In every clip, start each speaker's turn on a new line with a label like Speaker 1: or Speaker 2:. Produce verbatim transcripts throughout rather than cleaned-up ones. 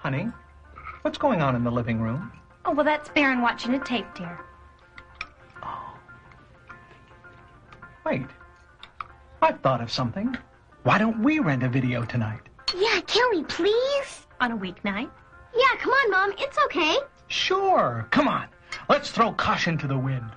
Speaker 1: Honey, what's going on in the living room?
Speaker 2: Oh, well, that's Baron watching a tape, dear.
Speaker 1: Oh. Wait. I've thought of something. Why don't we rent a video tonight?
Speaker 3: Yeah, can we please?
Speaker 2: On a weeknight?
Speaker 3: Yeah, come on, Mom. It's okay.
Speaker 1: Sure. Come on. Let's throw caution to the wind.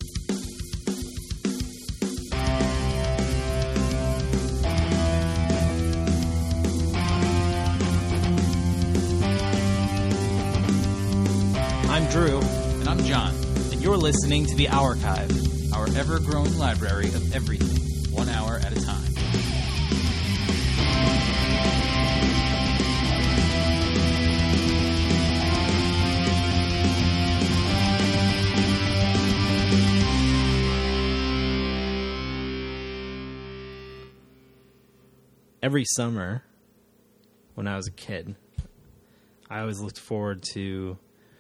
Speaker 4: I'm Drew.
Speaker 5: And I'm John.
Speaker 4: And you're listening to The Archive,
Speaker 5: our ever-growing library of everything, one hour at a time.
Speaker 4: Every summer, when I was a kid, I always looked forward to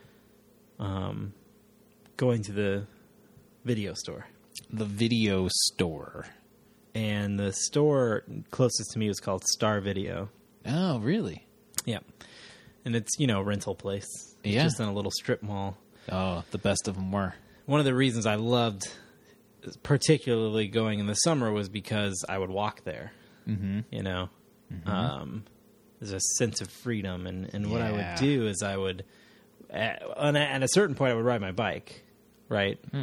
Speaker 4: um, going to the video store.
Speaker 5: The video store.
Speaker 4: And the store closest to me was called Star Video.
Speaker 5: Oh, really?
Speaker 4: Yeah. And it's, you know, a rental place. It's
Speaker 5: Yeah.
Speaker 4: just in a little strip mall.
Speaker 5: Oh, the best of them were.
Speaker 4: One of the reasons I loved particularly going in the summer was because I would walk there.
Speaker 5: Mm-hmm.
Speaker 4: You know,
Speaker 5: Mm-hmm.
Speaker 4: um, there's a sense of freedom. And, and what I
Speaker 5: Yeah.
Speaker 4: would do is I would, at, at a certain point, I would ride my bike, right?
Speaker 5: Hmm.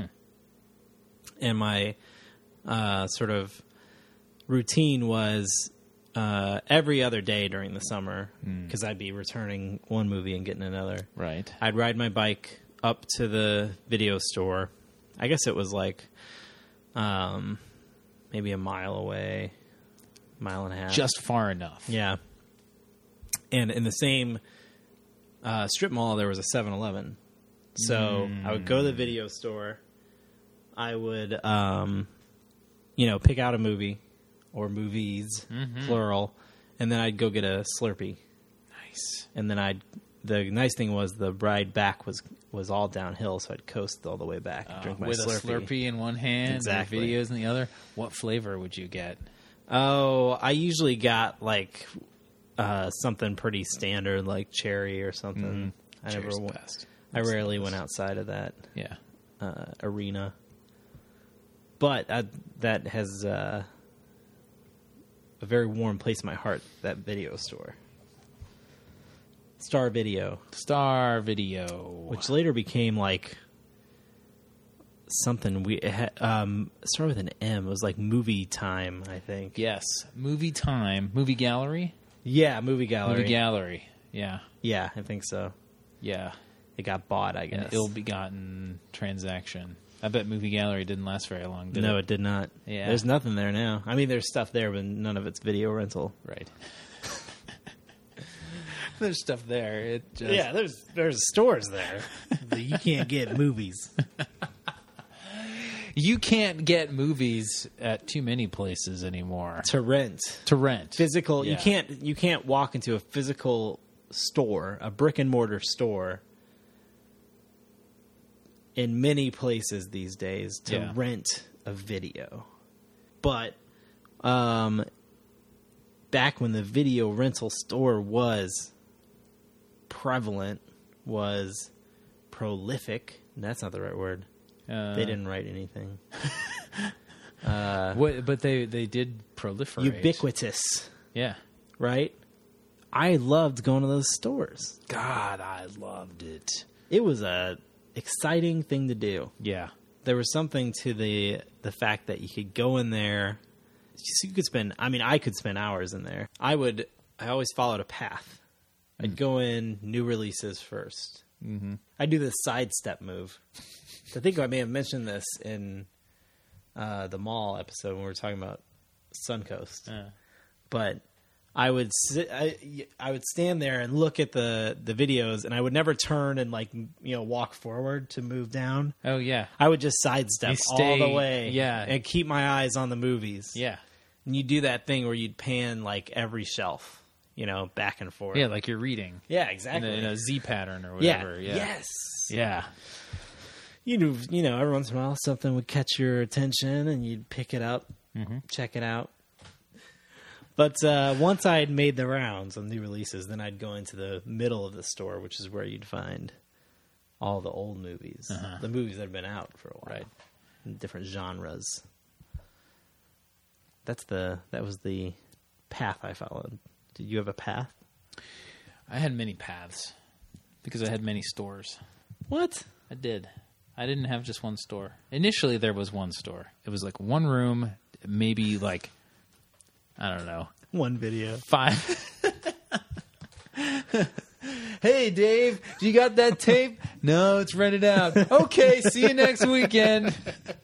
Speaker 4: And my uh, sort of routine was uh, every other day during the summer, because I'd be returning one movie and getting another.
Speaker 5: Right.
Speaker 4: I'd ride my bike up to the video store. I guess it was like um, maybe a mile away, mile and a half.
Speaker 5: Just far enough.
Speaker 4: Yeah. And in the same uh, strip mall, there was a seven eleven. So I would go to the video store. I would, um, you know, pick out a movie or movies, plural, and then I'd go get a Slurpee.
Speaker 5: Nice.
Speaker 4: And then I'd, the nice thing was the ride back was, was all downhill, so I'd coast all the way back and
Speaker 5: Uh,
Speaker 4: drink my
Speaker 5: with
Speaker 4: Slurpee.
Speaker 5: a Slurpee in one hand,
Speaker 4: Exactly.
Speaker 5: and videos in the other. What flavor would you get?
Speaker 4: Oh, I usually got like uh, something pretty standard, like cherry or something. I never.
Speaker 5: Cherry's the
Speaker 4: went-
Speaker 5: best.
Speaker 4: I rarely went outside of that
Speaker 5: Yeah.
Speaker 4: uh, arena, but I, that has uh, a very warm place in my heart. That video store, Star Video,
Speaker 5: Star Video.
Speaker 4: which later became like something we it had, um, it started with an M. It was like Movie Time, I think.
Speaker 5: Yes. Movie Time. Movie Gallery?
Speaker 4: Yeah, Movie Gallery.
Speaker 5: Movie Gallery. Yeah.
Speaker 4: Yeah, I think so.
Speaker 5: Yeah.
Speaker 4: It got bought, I guess.
Speaker 5: An ill-begotten transaction. I bet Movie Gallery didn't last very long, did
Speaker 4: no,
Speaker 5: it?
Speaker 4: it did not.
Speaker 5: Yeah.
Speaker 4: There's nothing there now. I mean, there's stuff there, but none of it's video rental.
Speaker 5: Right. There's stuff there. It just...
Speaker 4: Yeah, there's there's stores there, but you can't get movies.
Speaker 5: You can't get movies at too many places anymore.
Speaker 4: To rent.
Speaker 5: To rent.
Speaker 4: Physical. You
Speaker 5: Yeah.
Speaker 4: can't you can't walk into a physical store, a brick and mortar store, in many places these days to
Speaker 5: Yeah.
Speaker 4: rent a video. But um, back when the video rental store was prevalent, was prolific. That's not the right word.
Speaker 5: Uh,
Speaker 4: They didn't write anything.
Speaker 5: What, but they, they did proliferate.
Speaker 4: Ubiquitous,
Speaker 5: Yeah.
Speaker 4: right? I loved going to those stores.
Speaker 5: God, I loved it.
Speaker 4: It was a exciting thing to do.
Speaker 5: Yeah.
Speaker 4: There was something to the the fact that you could go in there. You could spend. I mean, I could spend hours in there. I would. I always followed a path. I'd go in new releases first. Mm-hmm. I'd do the sidestep move. I think I may have mentioned this in uh, the mall episode when we were talking about Suncoast.
Speaker 5: Uh.
Speaker 4: But I would sit, I, I would stand there and look at the, the videos, and I would never turn and like you know walk forward to move down.
Speaker 5: Oh, yeah.
Speaker 4: I would just sidestep
Speaker 5: You stay-
Speaker 4: all the way,
Speaker 5: yeah.
Speaker 4: and keep my eyes on the movies.
Speaker 5: Yeah.
Speaker 4: And you do that thing where you'd pan like every shelf, you know, back and forth.
Speaker 5: Yeah, like you're reading.
Speaker 4: yeah,
Speaker 5: In
Speaker 4: exactly.
Speaker 5: a, in a Z pattern or
Speaker 4: yeah.
Speaker 5: whatever. Yeah.
Speaker 4: Yes.
Speaker 5: Yeah.
Speaker 4: You know, you know, every once in a while something would catch your attention, and you'd pick it up,
Speaker 5: Mm-hmm.
Speaker 4: check it out. But uh, once I had made the rounds on new releases, then I'd go into the middle of the store, which is where you'd find all the old movies,
Speaker 5: Uh-huh.
Speaker 4: the movies that have been out for a while,
Speaker 5: Right.
Speaker 4: in different genres. That's the that was the path I followed. Did you have a path?
Speaker 5: I had many paths because I had many stores.
Speaker 4: What?
Speaker 5: I did. I didn't have just one store. Initially, there was one store. It was like one room, maybe like, I don't know,
Speaker 4: One video.
Speaker 5: five. Hey, Dave, you got that tape? No, it's rented out. Okay, see you next weekend.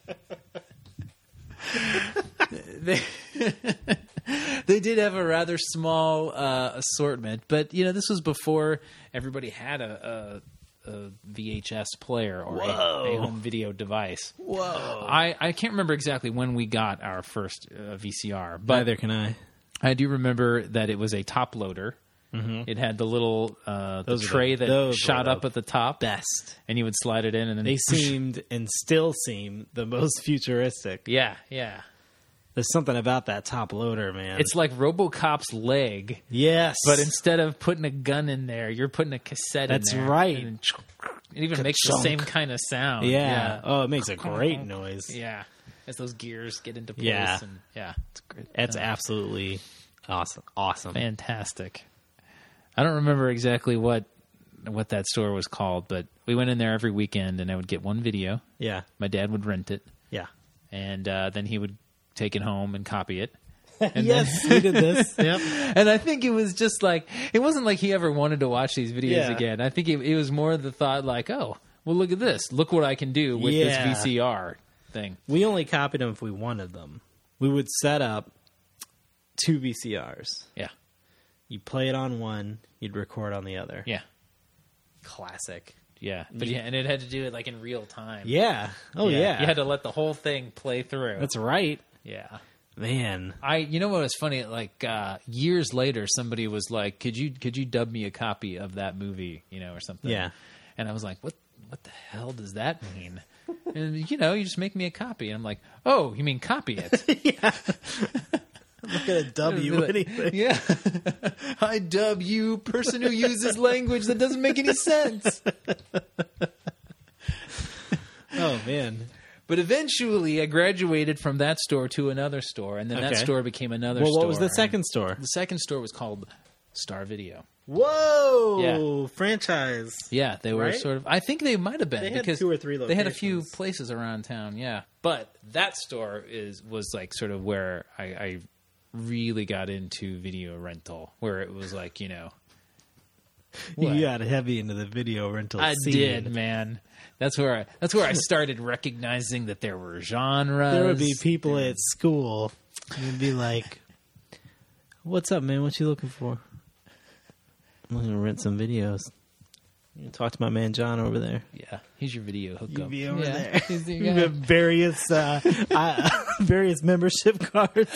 Speaker 5: they, they did have a rather small uh, assortment, but you know, this was before everybody had a, a, a V H S player or a, a home video device.
Speaker 4: Whoa!
Speaker 5: I, I can't remember exactly when we got our first uh, V C R, but
Speaker 4: Neither can I.
Speaker 5: I do remember that it was a top loader. Mm-hmm. It had the little uh, the
Speaker 4: Those are
Speaker 5: tray
Speaker 4: the-
Speaker 5: that
Speaker 4: those
Speaker 5: shot
Speaker 4: were
Speaker 5: up
Speaker 4: the
Speaker 5: at the top,
Speaker 4: Best.
Speaker 5: and you would slide it in, and then
Speaker 4: They seemed and still seem the most futuristic.
Speaker 5: yeah, yeah.
Speaker 4: There's something about that top loader, man.
Speaker 5: It's like RoboCop's leg,
Speaker 4: yes,
Speaker 5: but instead of putting a gun in there, you're putting a cassette
Speaker 4: That's
Speaker 5: in there.
Speaker 4: right.
Speaker 5: And then it even makes the
Speaker 4: Ka-chunk.
Speaker 5: same kind of sound.
Speaker 4: yeah.
Speaker 5: yeah.
Speaker 4: Oh, it makes a great noise.
Speaker 5: Yeah. As those gears get into place.
Speaker 4: Yeah.
Speaker 5: And, yeah. It's great.
Speaker 4: It's
Speaker 5: Uh,
Speaker 4: absolutely awesome. Awesome.
Speaker 5: fantastic. I don't remember exactly what what that store was called, but we went in there every weekend, and I would get one video.
Speaker 4: Yeah.
Speaker 5: My dad would rent it,
Speaker 4: Yeah.
Speaker 5: and uh, then he would take it home and copy it. And
Speaker 4: yes, we did this. Yep.
Speaker 5: And I think it was just like, it wasn't like he ever wanted to watch these videos
Speaker 4: Yeah.
Speaker 5: again. I think it, it was more the thought like, oh, well, look at this. Look what I can do with
Speaker 4: Yeah.
Speaker 5: this V C R thing.
Speaker 4: We only copied them if we wanted them. We would set up two V C Rs.
Speaker 5: Yeah.
Speaker 4: You play it on one, you'd record on the other.
Speaker 5: Yeah.
Speaker 4: Classic.
Speaker 5: Yeah. But yeah, and it had to do it like in real time.
Speaker 4: Yeah. Oh, yeah.
Speaker 5: You had to let the whole thing play through.
Speaker 4: That's right.
Speaker 5: yeah.
Speaker 4: Man.
Speaker 5: I, you know what was funny? Like uh, years later, somebody was like, "Could you, could you dub me a copy of that movie?" You know, or something.
Speaker 4: Yeah.
Speaker 5: And I was like, "What, what the hell does that mean?" And you know, you just make me a copy, and I'm like, "Oh, you mean copy it?"
Speaker 4: yeah. I'm not going to dub you anything.
Speaker 5: Yeah. I dub you, person who uses language that doesn't make any sense.
Speaker 4: Oh, man.
Speaker 5: But eventually, I graduated from that store to another store, and then that
Speaker 4: Okay.
Speaker 5: store became another
Speaker 4: Well,
Speaker 5: store.
Speaker 4: what was the
Speaker 5: and
Speaker 4: second store?
Speaker 5: The second store was called Star Video.
Speaker 4: Whoa! Franchise.
Speaker 5: Yeah, they were
Speaker 4: Right?
Speaker 5: sort of. I think they might have been
Speaker 4: They had
Speaker 5: because
Speaker 4: two or three
Speaker 5: they had a few
Speaker 4: locations.
Speaker 5: places around town. Yeah, but that store is was like sort of where I, I really got into video rental, where it was like, you know, what?
Speaker 4: You got heavy into the video rental
Speaker 5: I
Speaker 4: scene.
Speaker 5: did, man. That's where I, that's where I started recognizing that there were genres.
Speaker 4: There would be people at school and be like, "What's up, man? What you looking for?" I'm going to rent some videos. You can talk to my man John over there.
Speaker 5: Yeah, here's your video hookup.
Speaker 4: You be over
Speaker 5: yeah.
Speaker 4: there.
Speaker 5: Here's the
Speaker 4: You
Speaker 5: guy.
Speaker 4: have various uh, uh, various membership cards.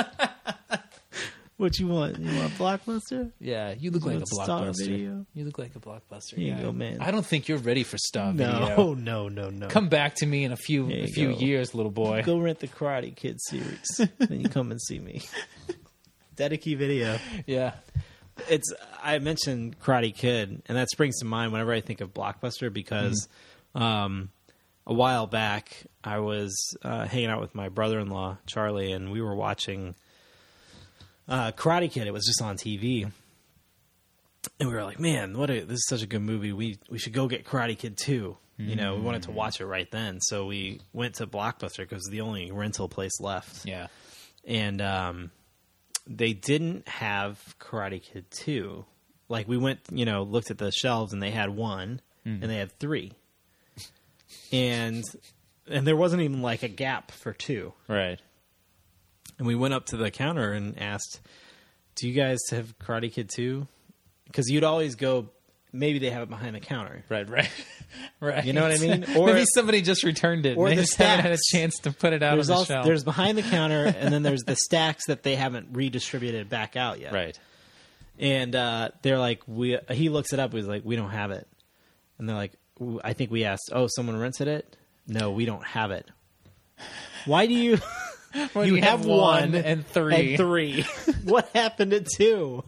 Speaker 4: What you want? You want Blockbuster?
Speaker 5: Yeah, you look like a
Speaker 4: want Star
Speaker 5: blockbuster.
Speaker 4: Video?
Speaker 5: You look like a blockbuster.
Speaker 4: Here you
Speaker 5: guy.
Speaker 4: go, man.
Speaker 5: I don't think you're ready for Star
Speaker 4: No,
Speaker 5: Video.
Speaker 4: no, no, no.
Speaker 5: Come back to me in a few
Speaker 4: There
Speaker 5: a
Speaker 4: you
Speaker 5: few
Speaker 4: go.
Speaker 5: years, little boy.
Speaker 4: Go rent the Karate Kid series. Then you come and see me. Dedicate Video.
Speaker 5: Yeah.
Speaker 4: It's I mentioned Karate Kid, and that springs to mind whenever I think of Blockbuster because um, a while back I was uh, hanging out with my brother-in-law Charlie, and we were watching uh, Karate Kid. It was just on T V, and we were like, "Man, what a this is such a good movie. We we should go get Karate Kid two." You know, we wanted to watch it right then, so we went to Blockbuster because it was the only rental place left.
Speaker 5: Yeah.
Speaker 4: And um, they didn't have Karate Kid two. Like, we went, you know, looked at the shelves, and they had one, and they had three. And and there wasn't even, like, a gap for two.
Speaker 5: Right.
Speaker 4: And we went up to the counter and asked, do you guys have Karate Kid two? Because you'd always go, maybe they have it behind the counter.
Speaker 5: Right, right. Right.
Speaker 4: You know what I mean? Or-
Speaker 5: maybe somebody just returned it.
Speaker 4: or
Speaker 5: and they
Speaker 4: the
Speaker 5: just haven't had a
Speaker 4: stacks.
Speaker 5: chance to put it out
Speaker 4: There's
Speaker 5: on the
Speaker 4: also
Speaker 5: shelf.
Speaker 4: there's behind the counter, and then there's the stacks that they haven't redistributed back out yet.
Speaker 5: right.
Speaker 4: And uh, they're like, we. He looks it up. He's like, we don't have it. And they're like, "Ooh," I think we asked, oh, someone rented it? No, we don't have it. Why do you?
Speaker 5: When
Speaker 4: you,
Speaker 5: you
Speaker 4: have,
Speaker 5: have
Speaker 4: one
Speaker 5: one and three.
Speaker 4: And three. What happened to two?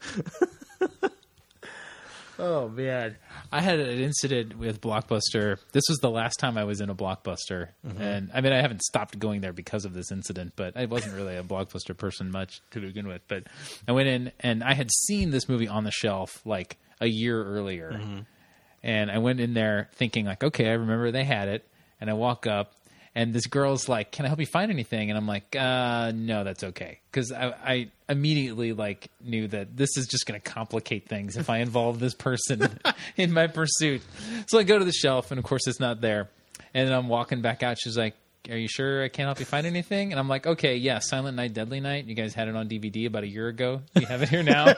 Speaker 5: Oh man, I had an incident with Blockbuster. This was the last time I was in a Blockbuster,
Speaker 4: Mm-hmm.
Speaker 5: and I mean I haven't stopped going there because of this incident. But I wasn't really a Blockbuster person much to begin with. But I went in and I had seen this movie on the shelf like a year earlier,
Speaker 4: Mm-hmm.
Speaker 5: and I went in there thinking like, okay, I remember they had it, and I walk up. And this girl's like, "Can I help you find anything?" And I'm like, uh, "No, that's okay," because I, I immediately like knew that this is just going to complicate things if I involve this person in my pursuit. So I go to the shelf, and of course, it's not there. And then I'm walking back out. She's like, "Are you sure I can't help you find anything?" And I'm like, "Okay, yeah, Silent Night, Deadly Night. You guys had it on D V D about a year ago. You have it here now."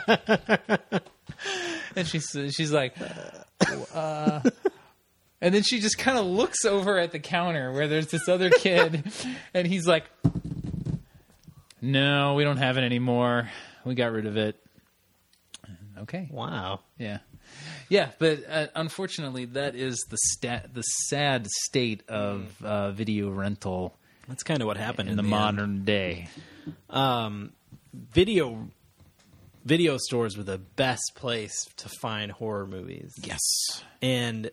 Speaker 5: And she's she's like, uh. And then she just kind of looks over at the counter where there's this other kid, and he's like, "No, we don't have it anymore. We got rid of it." Okay.
Speaker 4: Wow.
Speaker 5: Yeah. Yeah, but uh, unfortunately, that is the stat, the sad state of uh, video rental
Speaker 4: That's kind of what happened
Speaker 5: in the
Speaker 4: end.
Speaker 5: modern day.
Speaker 4: Um, video video stores were the best place to find horror movies.
Speaker 5: Yes.
Speaker 4: And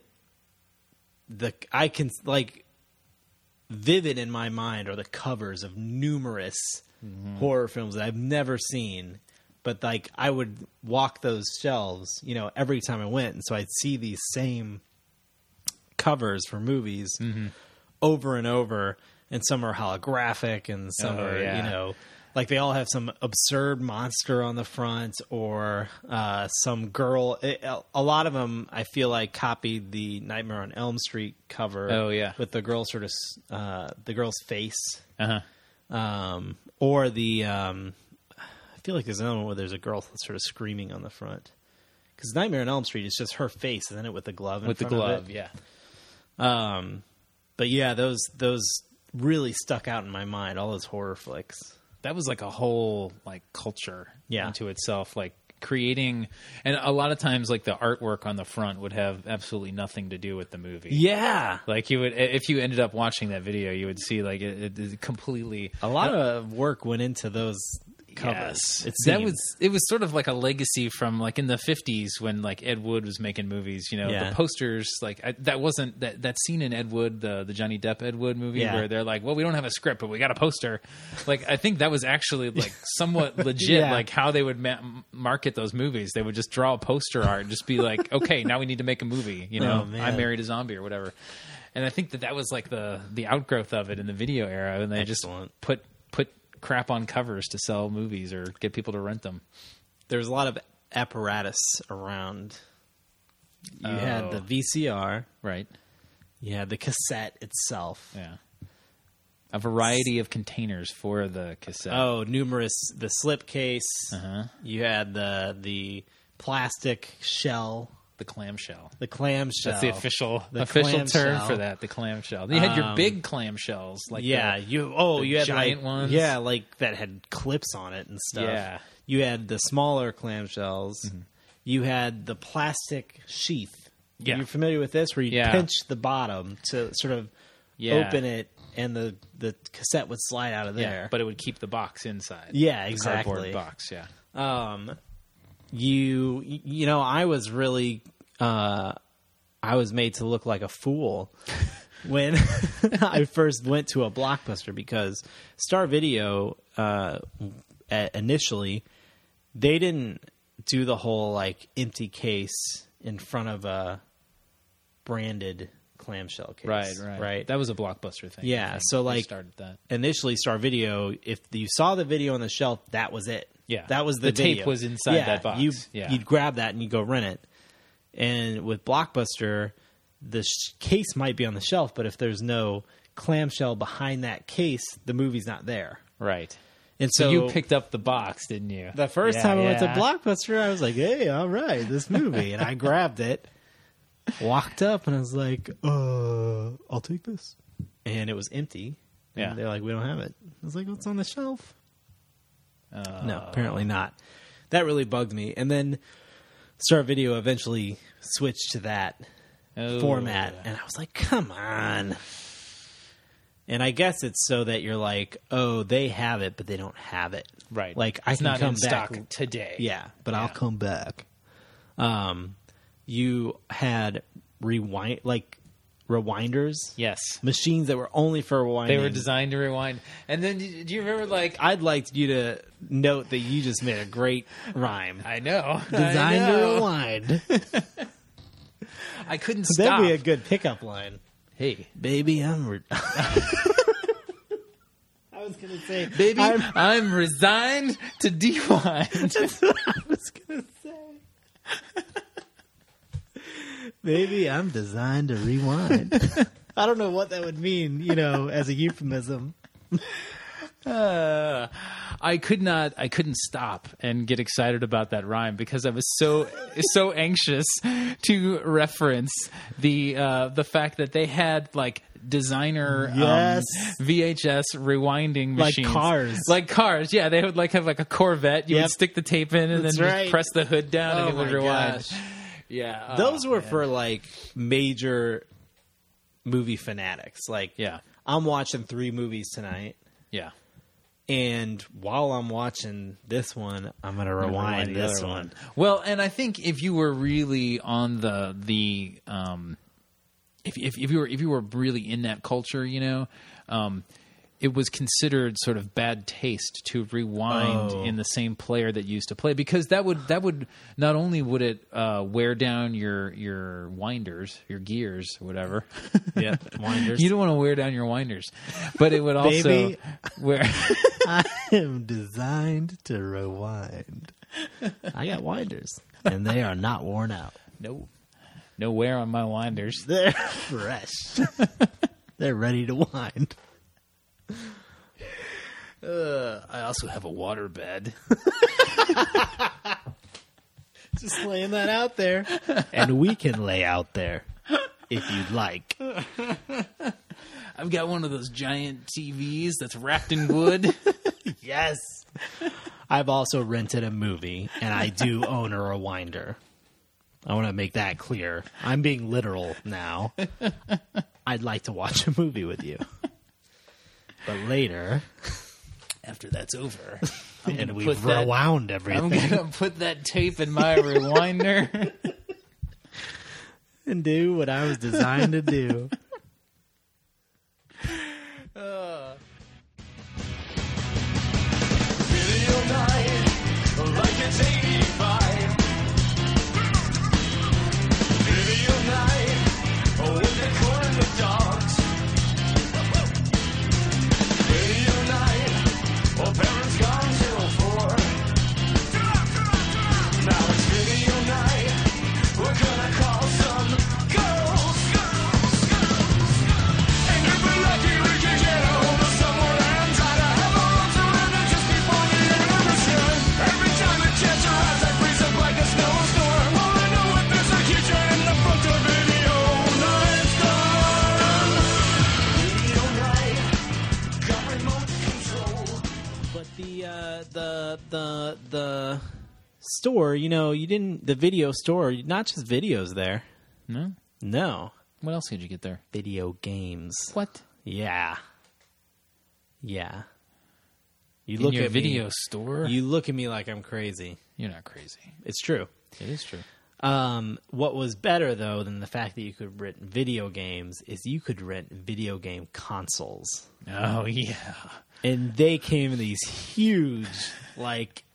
Speaker 4: the I can like vivid in my mind are the covers of numerous
Speaker 5: Mm-hmm.
Speaker 4: horror films that I've never seen, but like I would walk those shelves, you know, every time I went, and so I'd see these same covers for movies
Speaker 5: Mm-hmm.
Speaker 4: over and over, and some are holographic, and some
Speaker 5: Oh,
Speaker 4: are
Speaker 5: yeah.
Speaker 4: you know. Like they all have some absurd monster on the front, or uh, some girl. It, a lot of them, I feel like, copied the Nightmare on Elm Street cover.
Speaker 5: Oh, yeah.
Speaker 4: with the girl sort of uh, the girl's face,
Speaker 5: Uh huh.
Speaker 4: um, or the. Um, I feel like there's another one where there's a girl sort of screaming on the front. Because Nightmare on Elm Street is just her face, isn't it, with the glove? In
Speaker 5: With the
Speaker 4: front of
Speaker 5: glove,
Speaker 4: it?
Speaker 5: yeah.
Speaker 4: Um, but yeah, those those really stuck out in my mind. All those horror flicks.
Speaker 5: That was like a whole like culture
Speaker 4: Yeah.
Speaker 5: into itself, like creating, and a lot of times like the artwork on the front would have absolutely nothing to do with the movie.
Speaker 4: Yeah.
Speaker 5: Like you would, if you ended up watching that video, you would see like it, it is completely
Speaker 4: A lot of work went into those covers.
Speaker 5: Yes.
Speaker 4: It
Speaker 5: that
Speaker 4: seemed.
Speaker 5: was it was sort of like a legacy from like in the fifties when like Ed Wood was making movies. You know,
Speaker 4: Yeah.
Speaker 5: the posters like I, that wasn't that that scene in Ed Wood, the the Johnny Depp Ed Wood movie,
Speaker 4: Yeah.
Speaker 5: where they're like, well, we don't have a script, but we got a poster. Like I think that was actually like somewhat legit.
Speaker 4: Yeah.
Speaker 5: Like how they would ma- market those movies. They would just draw a poster art, and just be like, okay, now we need to make a movie. You know,
Speaker 4: Oh, man.
Speaker 5: I Married a Zombie or whatever. And I think that that was like the the outgrowth of it in the video era, and they
Speaker 4: Excellent.
Speaker 5: just put put crap on covers to sell movies or get people to rent them.
Speaker 4: There's a lot of apparatus around. You had
Speaker 5: Oh.
Speaker 4: the V C R.
Speaker 5: Right.
Speaker 4: You had the cassette itself.
Speaker 5: Yeah. A variety of containers for the cassette.
Speaker 4: Oh, numerous. The slipcase.
Speaker 5: Uh-huh.
Speaker 4: You had the the plastic shell.
Speaker 5: The clamshell.
Speaker 4: The clamshell.
Speaker 5: That's the official
Speaker 4: The
Speaker 5: official term
Speaker 4: clamshell.
Speaker 5: for that. The clamshell. You had your
Speaker 4: Um,
Speaker 5: big clamshells, like
Speaker 4: yeah,
Speaker 5: the-
Speaker 4: you. Oh,
Speaker 5: the
Speaker 4: you had
Speaker 5: giant
Speaker 4: like,
Speaker 5: ones.
Speaker 4: Yeah, like that had clips on it and stuff.
Speaker 5: Yeah.
Speaker 4: You had the smaller clamshells.
Speaker 5: Mm-hmm.
Speaker 4: You had the plastic sheath.
Speaker 5: Yeah.
Speaker 4: You're familiar with this, where you
Speaker 5: Yeah.
Speaker 4: pinch the bottom to sort of
Speaker 5: Yeah.
Speaker 4: open it, and the the cassette would slide out of
Speaker 5: yeah,
Speaker 4: there.
Speaker 5: but it would keep the box inside.
Speaker 4: Yeah,
Speaker 5: The
Speaker 4: exactly.
Speaker 5: cardboard box. Yeah.
Speaker 4: um, you you know, I was really uh, I was made to look like a fool when I first went to a Blockbuster, because Star Video uh, a- initially they didn't do the whole like empty case in front of a branded clamshell case.
Speaker 5: Right. Right.
Speaker 4: Right.
Speaker 5: That was a Blockbuster thing. I
Speaker 4: Yeah,
Speaker 5: think.
Speaker 4: so,
Speaker 5: They
Speaker 4: like-
Speaker 5: started that.
Speaker 4: Initially, Star Video, if you saw the video on the shelf, that was it.
Speaker 5: Yeah.
Speaker 4: that was the,
Speaker 5: The tape
Speaker 4: video.
Speaker 5: was inside
Speaker 4: Yeah,
Speaker 5: that box.
Speaker 4: You,
Speaker 5: Yeah.
Speaker 4: You'd grab that and you go rent it. And with Blockbuster, the sh- case might be on the shelf, but if there's no clamshell behind that case, the movie's not there.
Speaker 5: Right.
Speaker 4: And
Speaker 5: So,
Speaker 4: so,
Speaker 5: you picked up the box, didn't you?
Speaker 4: the first
Speaker 5: Yeah,
Speaker 4: time I went to
Speaker 5: yeah.
Speaker 4: Blockbuster, I was like, "Hey, all right, this movie," and I grabbed it, walked up, and I was like, "Uh, I'll take this," and it was empty. And
Speaker 5: Yeah.
Speaker 4: they're like, "We don't have it." I was like, "What's on the shelf?"
Speaker 5: Uh,
Speaker 4: No, apparently not. That really bugged me. And then Star Video eventually switched to that
Speaker 5: oh,
Speaker 4: format, and I was like, "Come on!" And I guess it's so that you're like, oh, they have it, but they don't have it.
Speaker 5: Right.
Speaker 4: Like I
Speaker 5: It's
Speaker 4: can
Speaker 5: not
Speaker 4: come
Speaker 5: in
Speaker 4: back
Speaker 5: stock today.
Speaker 4: Yeah, but I'll
Speaker 5: Yeah.
Speaker 4: come back. Um, you had rewind like rewinders,
Speaker 5: Yes.
Speaker 4: machines that were only for rewinding.
Speaker 5: They were designed to rewind. And then, do do you remember, like...
Speaker 4: I'd like you to note that you just made a great rhyme.
Speaker 5: I know.
Speaker 4: Designed
Speaker 5: I
Speaker 4: to
Speaker 5: know.
Speaker 4: rewind.
Speaker 5: I couldn't stop.
Speaker 4: That'd be a good pickup line.
Speaker 5: Hey,
Speaker 4: Baby, I'm. Re- I was gonna say,
Speaker 5: baby, I'm,
Speaker 4: I'm,
Speaker 5: resigned to rewind.
Speaker 4: That's what I was gonna say. Baby, I'm designed to rewind. I don't know what that would mean, you know, as a euphemism.
Speaker 5: Uh, I could not. I couldn't stop and get excited about that rhyme because I was so so anxious to reference the uh, the fact that they had like designer
Speaker 4: Yes.
Speaker 5: um, V H S rewinding
Speaker 4: Like
Speaker 5: machines,
Speaker 4: cars.
Speaker 5: like cars. Yeah, they would like have like a Corvette. You
Speaker 4: Yep.
Speaker 5: would stick the tape in and
Speaker 4: That's
Speaker 5: then
Speaker 4: right.
Speaker 5: just press the hood down
Speaker 4: Oh
Speaker 5: and it would
Speaker 4: my
Speaker 5: rewind.
Speaker 4: gosh.
Speaker 5: Yeah, oh,
Speaker 4: Those were
Speaker 5: man.
Speaker 4: for like major movie fanatics. Like,
Speaker 5: Yeah.
Speaker 4: I'm watching three movies tonight.
Speaker 5: yeah.
Speaker 4: And while I'm watching this one, I'm going to rewind,
Speaker 5: the
Speaker 4: this
Speaker 5: other
Speaker 4: one.
Speaker 5: Well, and I think if you were really on the the um, if if if you were if you were really in that culture, you know, um, it was considered sort of bad taste to rewind
Speaker 4: Oh.
Speaker 5: in the same player that you used to play because that would that would not only would it uh, wear down your your winders, your gears, whatever.
Speaker 4: Yeah, winders.
Speaker 5: You don't want to wear down your winders, but it would also
Speaker 4: Baby.
Speaker 5: wear.
Speaker 4: I am designed to rewind. I got winders, and they are not worn out.
Speaker 5: no, no wear on my winders.
Speaker 4: They're fresh. They're ready to wind.
Speaker 5: Uh, I also have a water bed.
Speaker 4: Just laying that out there. And we can lay out there if you'd like.
Speaker 5: I've got one of those giant T Vs that's wrapped in wood.
Speaker 4: Yes. I've also rented a movie, and I do own a rewinder. I want to make that clear. I'm being literal now. I'd like to watch a movie with you. But later,
Speaker 5: After that's over,
Speaker 4: and
Speaker 5: gonna
Speaker 4: we've
Speaker 5: put that-
Speaker 4: rewound
Speaker 5: I'm
Speaker 4: everything
Speaker 5: going to put that tape in my rewinder.
Speaker 4: and do what I was designed to do. But the uh, the the the store, you know, you didn't the video store, not just videos there.
Speaker 5: No?
Speaker 4: No,
Speaker 5: What else did you get there?
Speaker 4: video games.
Speaker 5: What?
Speaker 4: Yeah, yeah. You
Speaker 5: In
Speaker 4: look
Speaker 5: your
Speaker 4: at
Speaker 5: video
Speaker 4: me,
Speaker 5: store?
Speaker 4: You look at me like I'm crazy.
Speaker 5: You're not crazy.
Speaker 4: It's true.
Speaker 5: It is true.
Speaker 4: Um, what was better though than the fact that you could rent video games is you could rent video game consoles.
Speaker 5: Oh, yeah.
Speaker 4: And they came in these huge, like,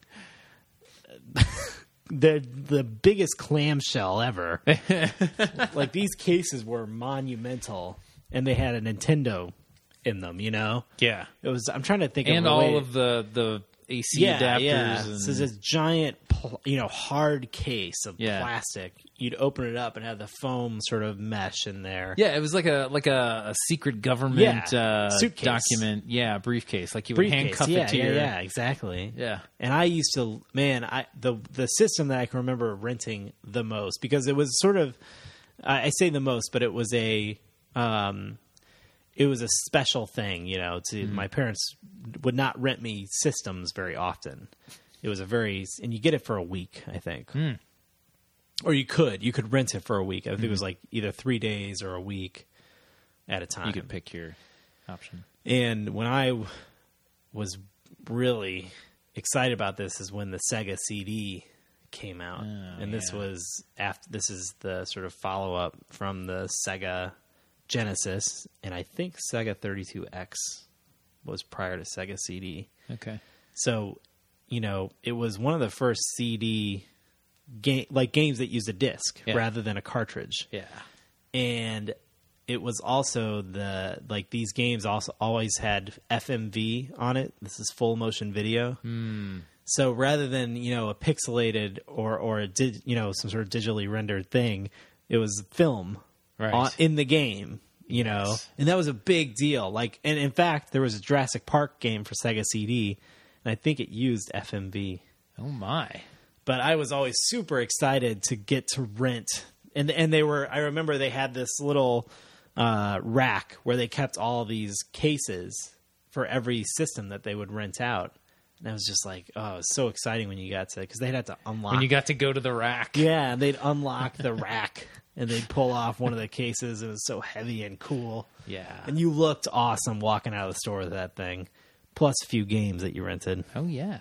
Speaker 4: the the biggest clamshell ever. Like, these cases were monumental, and they had a Nintendo in them. You know,
Speaker 5: Yeah.
Speaker 4: it was. I'm trying to think
Speaker 5: And
Speaker 4: of a
Speaker 5: all
Speaker 4: way-
Speaker 5: of the, the A C
Speaker 4: yeah,
Speaker 5: adapters.
Speaker 4: yeah.
Speaker 5: And,
Speaker 4: So this giant, pl- you know, hard case of
Speaker 5: Yeah.
Speaker 4: plastic. You'd open it up and have the foam sort of mesh in there.
Speaker 5: yeah, it was like a like a, a secret government
Speaker 4: Yeah.
Speaker 5: uh,
Speaker 4: Suitcase.
Speaker 5: document. Yeah, briefcase. Like you would
Speaker 4: Briefcase.
Speaker 5: handcuff
Speaker 4: yeah,
Speaker 5: it to
Speaker 4: yeah,
Speaker 5: your.
Speaker 4: yeah, exactly.
Speaker 5: Yeah.
Speaker 4: And I used to, man, I the the system that I can remember renting the most because it was sort of, I, I say the most, but it was a, um, it was a special thing, you know. To
Speaker 5: Mm-hmm.
Speaker 4: my parents would not rent me systems very often. It was a very, and you get it for a week, I think,
Speaker 5: Mm.
Speaker 4: or you could you could rent it for a week. I think
Speaker 5: Mm-hmm.
Speaker 4: it was like either three days or a week at a time.
Speaker 5: You could pick your. option.
Speaker 4: And when I w- was really excited about this is when the Sega C D came out,
Speaker 5: Oh,
Speaker 4: and this
Speaker 5: yeah.
Speaker 4: was after. This is the sort of follow up from the Sega Genesis, and I think Sega thirty-two X was prior to Sega C D.
Speaker 5: Okay.
Speaker 4: So, you know, it was one of the first C D game like games that used a disc
Speaker 5: Yeah.
Speaker 4: rather than a cartridge.
Speaker 5: Yeah.
Speaker 4: And it was also the like these games also always had F M V on it. This is full motion video.
Speaker 5: Mm.
Speaker 4: So rather than, you know, a pixelated or or a dig, you know, some sort of digitally rendered thing, it was film
Speaker 5: Right.
Speaker 4: on, in the game, you know.
Speaker 5: Yes.
Speaker 4: And that was a big deal. Like, and in fact, there was a Jurassic Park game for Sega C D, and I think it used F M V.
Speaker 5: Oh my.
Speaker 4: But I was always super excited to get to rent. And and they were, I remember they had this little uh, rack where they kept all these cases for every system that they would rent out. And I was just like, oh, it was so exciting when you got to, because they'd have to unlock.
Speaker 5: When you got to go to the rack.
Speaker 4: Yeah, and they'd unlock the rack and they'd pull off one of the cases. It was so heavy and cool.
Speaker 5: Yeah.
Speaker 4: And you looked awesome walking out of the store with that thing. Plus a few games that you rented.
Speaker 5: Oh yeah.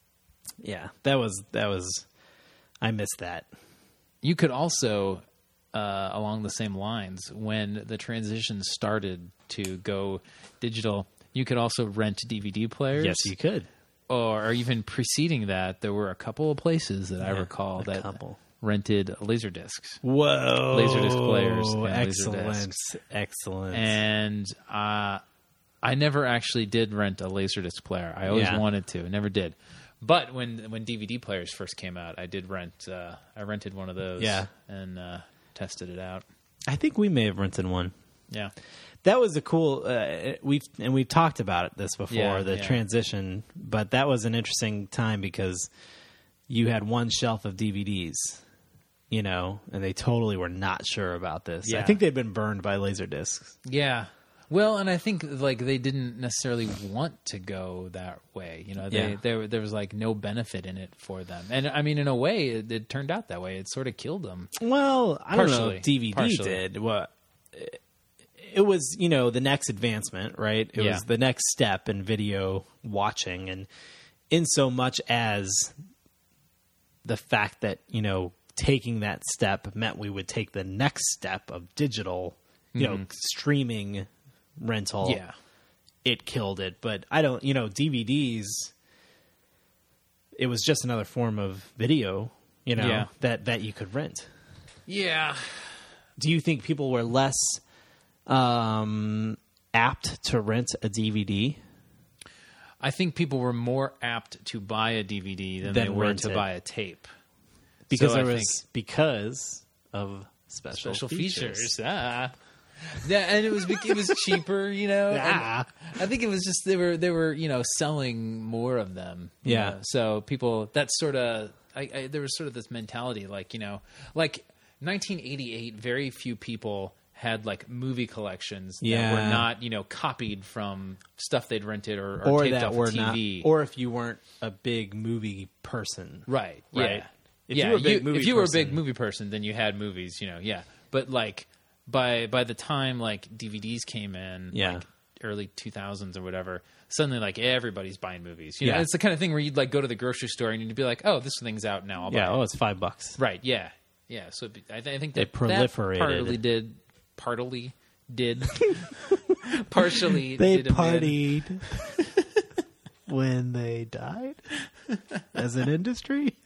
Speaker 4: Yeah, that was, that was, I missed that.
Speaker 5: You could also, uh, along the same lines, when the transition started to go digital, you could also rent D V D players.
Speaker 4: Yes, you could.
Speaker 5: Or, or even preceding that, there were a couple of places that I
Speaker 4: Yeah,
Speaker 5: recall
Speaker 4: a
Speaker 5: that
Speaker 4: couple.
Speaker 5: rented laser discs.
Speaker 4: Whoa.
Speaker 5: Laserdisc players and
Speaker 4: Excellent.
Speaker 5: Laserdiscs.
Speaker 4: Excellent.
Speaker 5: And uh, I never actually did rent a Laserdisc player. I always
Speaker 4: Yeah.
Speaker 5: wanted to, never did. But when when D V D players first came out, I did rent. Uh, I rented one of those.
Speaker 4: Yeah.
Speaker 5: And uh, tested it out.
Speaker 4: I think we may have rented one.
Speaker 5: Yeah.
Speaker 4: That was a cool. Uh, we've and we've talked about it this before,
Speaker 5: Yeah,
Speaker 4: the
Speaker 5: yeah.
Speaker 4: transition. But that was an interesting time because you had one shelf of D V Ds, you know, and they totally were not sure about this. I
Speaker 5: Yeah.
Speaker 4: think they'd been burned by laser discs.
Speaker 5: Yeah. Well, and I think like they didn't necessarily want to go that way. You know, they,
Speaker 4: Yeah.
Speaker 5: there there was like no benefit in it for them. And I mean, in a way, it, it turned out that way. It sort of killed them.
Speaker 4: Well, I don't know
Speaker 5: Partially.
Speaker 4: if D V D
Speaker 5: Partially.
Speaker 4: did. What it was, you know, the next advancement, right? It
Speaker 5: Yeah.
Speaker 4: was the next step in video watching, and in so much as the fact that, you know, taking that step meant we would take the next step of digital, you know, streaming rental.
Speaker 5: Yeah.
Speaker 4: It killed it. But I don't, you know, D V Ds, it was just another form of video, you know,
Speaker 5: Yeah.
Speaker 4: that, that you could rent.
Speaker 5: Yeah.
Speaker 4: Do you think people were less um, apt to rent a D V D?
Speaker 5: I think people were more apt to buy a D V D than,
Speaker 4: Than
Speaker 5: they were
Speaker 4: rent
Speaker 5: to
Speaker 4: it.
Speaker 5: buy a tape.
Speaker 4: Because
Speaker 5: So I
Speaker 4: there was
Speaker 5: think-
Speaker 4: because of special,
Speaker 5: Special
Speaker 4: features.
Speaker 5: features. Ah. Yeah, and it was it was cheaper, you know. and
Speaker 4: Ah.
Speaker 5: I think it was just they were they were you know selling more of them. you
Speaker 4: Yeah.
Speaker 5: know. So people that's sort of I, I, there was sort of this mentality like you know like nineteen eighty-eight. Very few people had like movie collections that
Speaker 4: Yeah.
Speaker 5: were not you know copied from stuff they'd rented or, or,
Speaker 4: Or
Speaker 5: taped
Speaker 4: that
Speaker 5: off
Speaker 4: were
Speaker 5: of T V.
Speaker 4: not, or if you weren't a big movie person,
Speaker 5: Right.
Speaker 4: Right.
Speaker 5: Yeah.
Speaker 4: If
Speaker 5: yeah.
Speaker 4: you were a big movie
Speaker 5: if you were a big
Speaker 4: person-
Speaker 5: movie person, then you had movies. You know. Yeah. But like by by the time like D V Ds came in,
Speaker 4: Yeah.
Speaker 5: like early two thousands or whatever, suddenly like everybody's buying movies. You know,
Speaker 4: Yeah.
Speaker 5: it's the kind of thing where you'd like go to the grocery store and you'd be like, oh, this thing's out now. I'll buy
Speaker 4: yeah,
Speaker 5: it.
Speaker 4: oh, it's five bucks.
Speaker 5: Right. Yeah. Yeah. So it'd be- I, th- I think
Speaker 4: They
Speaker 5: that
Speaker 4: proliferated.
Speaker 5: That partly did. Partly did. partially.
Speaker 4: They
Speaker 5: did a bit.
Speaker 4: partied when they died as an industry.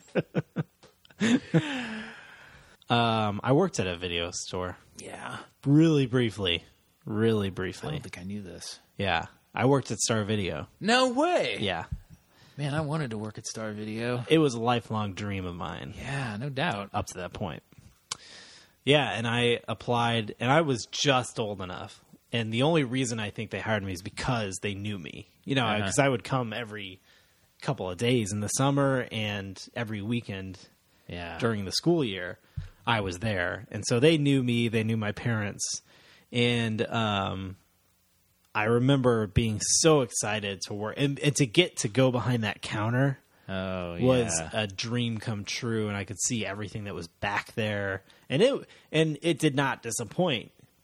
Speaker 4: um, I worked at a video store
Speaker 5: Yeah.
Speaker 4: really briefly, really
Speaker 5: I
Speaker 4: briefly.
Speaker 5: don't think I knew this.
Speaker 4: Yeah, I worked at Star Video.
Speaker 5: No way.
Speaker 4: Yeah,
Speaker 5: Man, I wanted to work at Star Video.
Speaker 4: it was a lifelong dream of mine
Speaker 5: Yeah, no doubt.
Speaker 4: up to that point. Yeah, and I applied, and I was just old enough. And the only reason I think they hired me is because they knew me. You know,
Speaker 5: Uh-huh.
Speaker 4: because I would come every couple of days in the summer and every weekend
Speaker 5: Yeah.
Speaker 4: during the school year. I was there. And so they knew me, they knew my parents. And um, I remember being so excited to work and, and to get to go behind that counter.
Speaker 5: Oh, yeah.
Speaker 4: Was a dream come true, and I could see everything that was back there, and it and it did not disappoint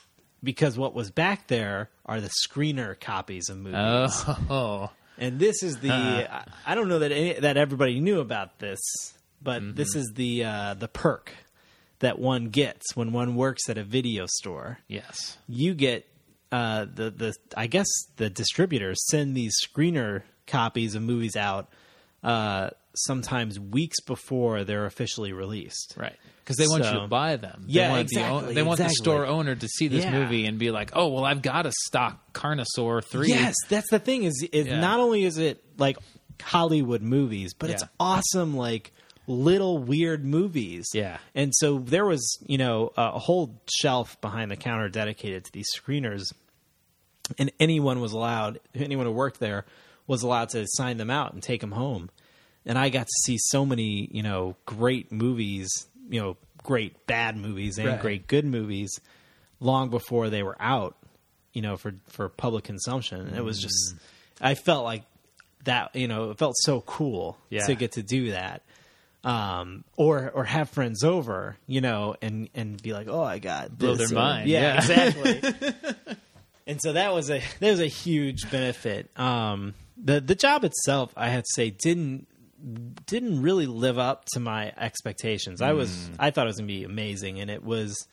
Speaker 4: because what was back there are the screener copies of movies.
Speaker 5: Oh.
Speaker 4: And this is the I, I don't know that any, that everybody knew about this, but
Speaker 5: Mm-hmm.
Speaker 4: this is the uh, the perk that one gets when one works at a video store.
Speaker 5: Yes.
Speaker 4: You get uh, the the I guess the distributors send these screener copies of movies out uh, sometimes weeks before they're officially released.
Speaker 5: Right. Because they want you
Speaker 4: So-
Speaker 5: to buy them. They
Speaker 4: Yeah,
Speaker 5: want
Speaker 4: exactly,
Speaker 5: The, they want the
Speaker 4: exactly.
Speaker 5: store owner to see this
Speaker 4: Yeah.
Speaker 5: movie and be like, "Oh, well, I've got a stock Carnosaur three."
Speaker 4: Yes, that's the thing. Is is
Speaker 5: Yeah.
Speaker 4: not only is it like Hollywood movies, but it's
Speaker 5: Yeah.
Speaker 4: awesome, like little weird movies.
Speaker 5: Yeah.
Speaker 4: And so there was, you know, a whole shelf behind the counter dedicated to these screeners, and anyone was allowed, anyone who worked there was allowed to sign them out and take them home. And I got to see so many, you know, great movies, you know, great bad movies and
Speaker 5: Right.
Speaker 4: great good movies long before they were out, you know, for, for public consumption. And it was just, I felt like that, you know, it felt so cool
Speaker 5: Yeah.
Speaker 4: to get to do that. Um, or, or have friends over, you know, and, and be like, oh, I got
Speaker 5: Blow
Speaker 4: this,"
Speaker 5: their
Speaker 4: or-
Speaker 5: mind,
Speaker 4: Yeah,
Speaker 5: yeah.
Speaker 4: exactly. And so that was a that was a huge benefit. Um, the the job itself, I have to say, didn't didn't really live up to my expectations. I was I thought it was gonna be amazing, and it was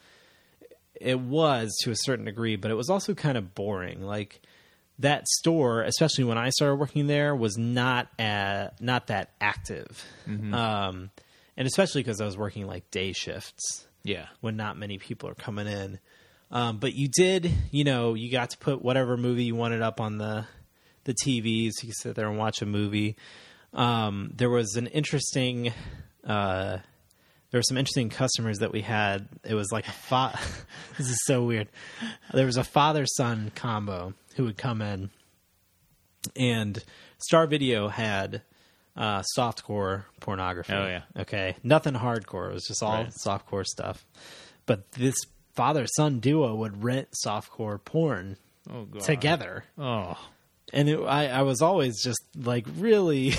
Speaker 4: it was to a certain degree, but it was also kind of boring. Like that store, especially when I started working there, was not uh, not that active, um, and especially because I was working like day shifts
Speaker 5: Yeah.
Speaker 4: when not many people are coming in. Um, but you did, you know, you got to put whatever movie you wanted up on the the T Vs. You could sit there and watch a movie. Um, there was an interesting, uh, there were some interesting customers that we had. It was like a fa- this is so weird. There was a father son combo who would come in, and Star Video had uh, softcore pornography.
Speaker 5: Oh, yeah.
Speaker 4: Okay, nothing hardcore. It was just all
Speaker 5: Right.
Speaker 4: softcore stuff. But this father son duo would rent softcore porn
Speaker 5: Oh, God.
Speaker 4: together.
Speaker 5: Oh.
Speaker 4: And it, I, I was always just like really,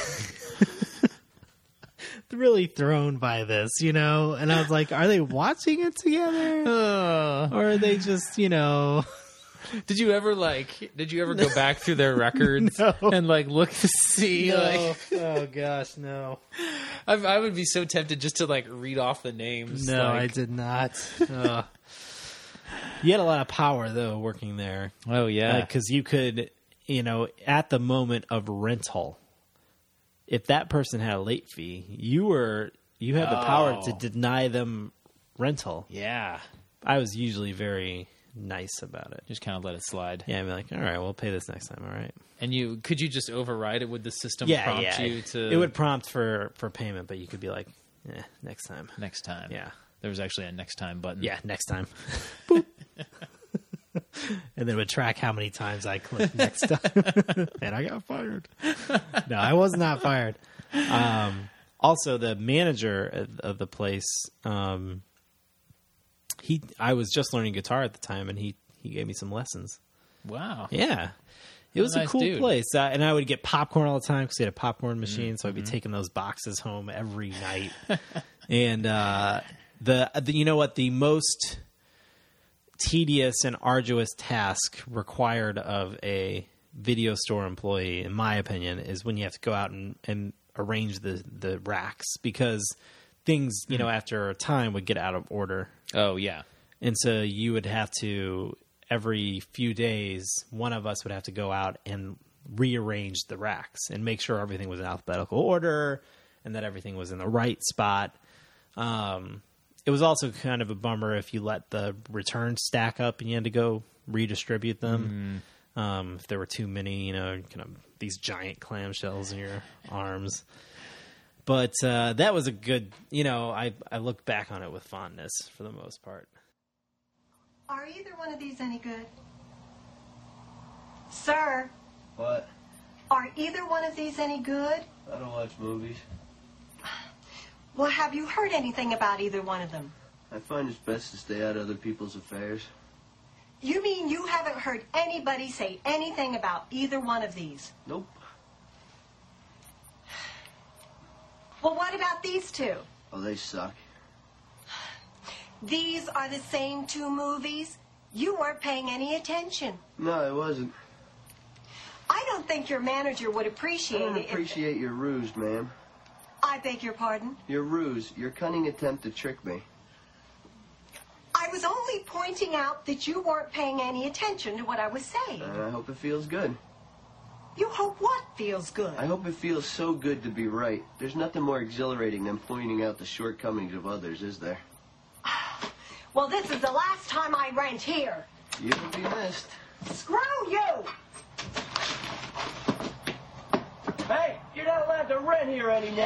Speaker 4: really thrown by this, you know? And I was like, are they watching it together?
Speaker 5: Uh,
Speaker 4: Or are they just, you know.
Speaker 5: did you ever like? Did you ever go back through their records
Speaker 4: No.
Speaker 5: and like look to see? Like,
Speaker 4: Oh, gosh, no.
Speaker 5: I, I would be so tempted just to like read off the names.
Speaker 4: No, I
Speaker 5: like,
Speaker 4: did not. Ugh. You had a lot of power, though, working there.
Speaker 5: Oh yeah.
Speaker 4: Because you could, you know, at the moment of rental, if that person had a late fee, you were you had the power to
Speaker 5: Oh.
Speaker 4: deny them rental.
Speaker 5: yeah.
Speaker 4: I was usually very nice about it.
Speaker 5: Just kind of let it slide.
Speaker 4: Yeah, I'd be like, all right, we'll pay this next time. All right.
Speaker 5: And you could you just override it? Would the system
Speaker 4: Yeah,
Speaker 5: prompt
Speaker 4: yeah.
Speaker 5: you to?
Speaker 4: It would prompt for for payment, but you could be like, eh, next time.
Speaker 5: next time.
Speaker 4: Yeah.
Speaker 5: There was actually a next time button.
Speaker 4: Yeah, next time. Boop. And then it would track how many times I clicked next time. And I got fired. No, I was not fired. Um, also, the manager of, of the place, um, he I was just learning guitar at the time, and he, he gave me some lessons.
Speaker 5: Wow.
Speaker 4: Yeah. It was a
Speaker 5: nice
Speaker 4: cool
Speaker 5: dude.
Speaker 4: place. Uh, and I would get popcorn all the time because he had a popcorn
Speaker 5: Mm-hmm.
Speaker 4: machine. So I'd be taking those boxes home every night. And uh, the, the you know what? The most tedious and arduous task required of a video store employee, in my opinion, is when you have to go out and, and arrange the, the racks, because things, you know, after a time would get out of order.
Speaker 5: Oh yeah.
Speaker 4: And so you would have to, every few days, one of us would have to go out and rearrange the racks and make sure everything was in alphabetical order and that everything was in the right spot. Um, it was also kind of a bummer if you let the returns stack up and you had to go redistribute them. Um, if there were too many, you know, kind of these giant clamshells in your arms. But uh, that was a good, you know, I, I look back on it with fondness for the most part.
Speaker 6: Are either one of these any good? Sir,
Speaker 7: What?
Speaker 6: are either one of these any good?
Speaker 7: I don't watch movies.
Speaker 6: Well, have you heard anything about either one of them?
Speaker 7: I find it's best to stay out of other people's affairs.
Speaker 6: You mean you haven't heard anybody say anything about either one of these?
Speaker 7: Nope.
Speaker 6: Well, what about these two?
Speaker 7: Oh, they suck.
Speaker 6: These are the same two movies. You weren't paying any attention.
Speaker 7: No, I wasn't.
Speaker 6: I don't think your manager would
Speaker 7: I
Speaker 6: appreciate
Speaker 7: don't
Speaker 6: it. if-
Speaker 7: appreciate your ruse, ma'am.
Speaker 6: I beg your pardon?
Speaker 7: Your ruse, your cunning attempt to trick me.
Speaker 6: I was only pointing out that you weren't paying any attention to what I was saying.
Speaker 7: And I hope it feels good.
Speaker 6: You hope what feels good?
Speaker 7: I hope it feels so good to be right. There's nothing more exhilarating than pointing out the shortcomings of others, is there?
Speaker 6: Well, this is the last time I rent here.
Speaker 7: You'll be missed.
Speaker 6: Screw you!
Speaker 7: Hey, you're not allowed to rent here anymore.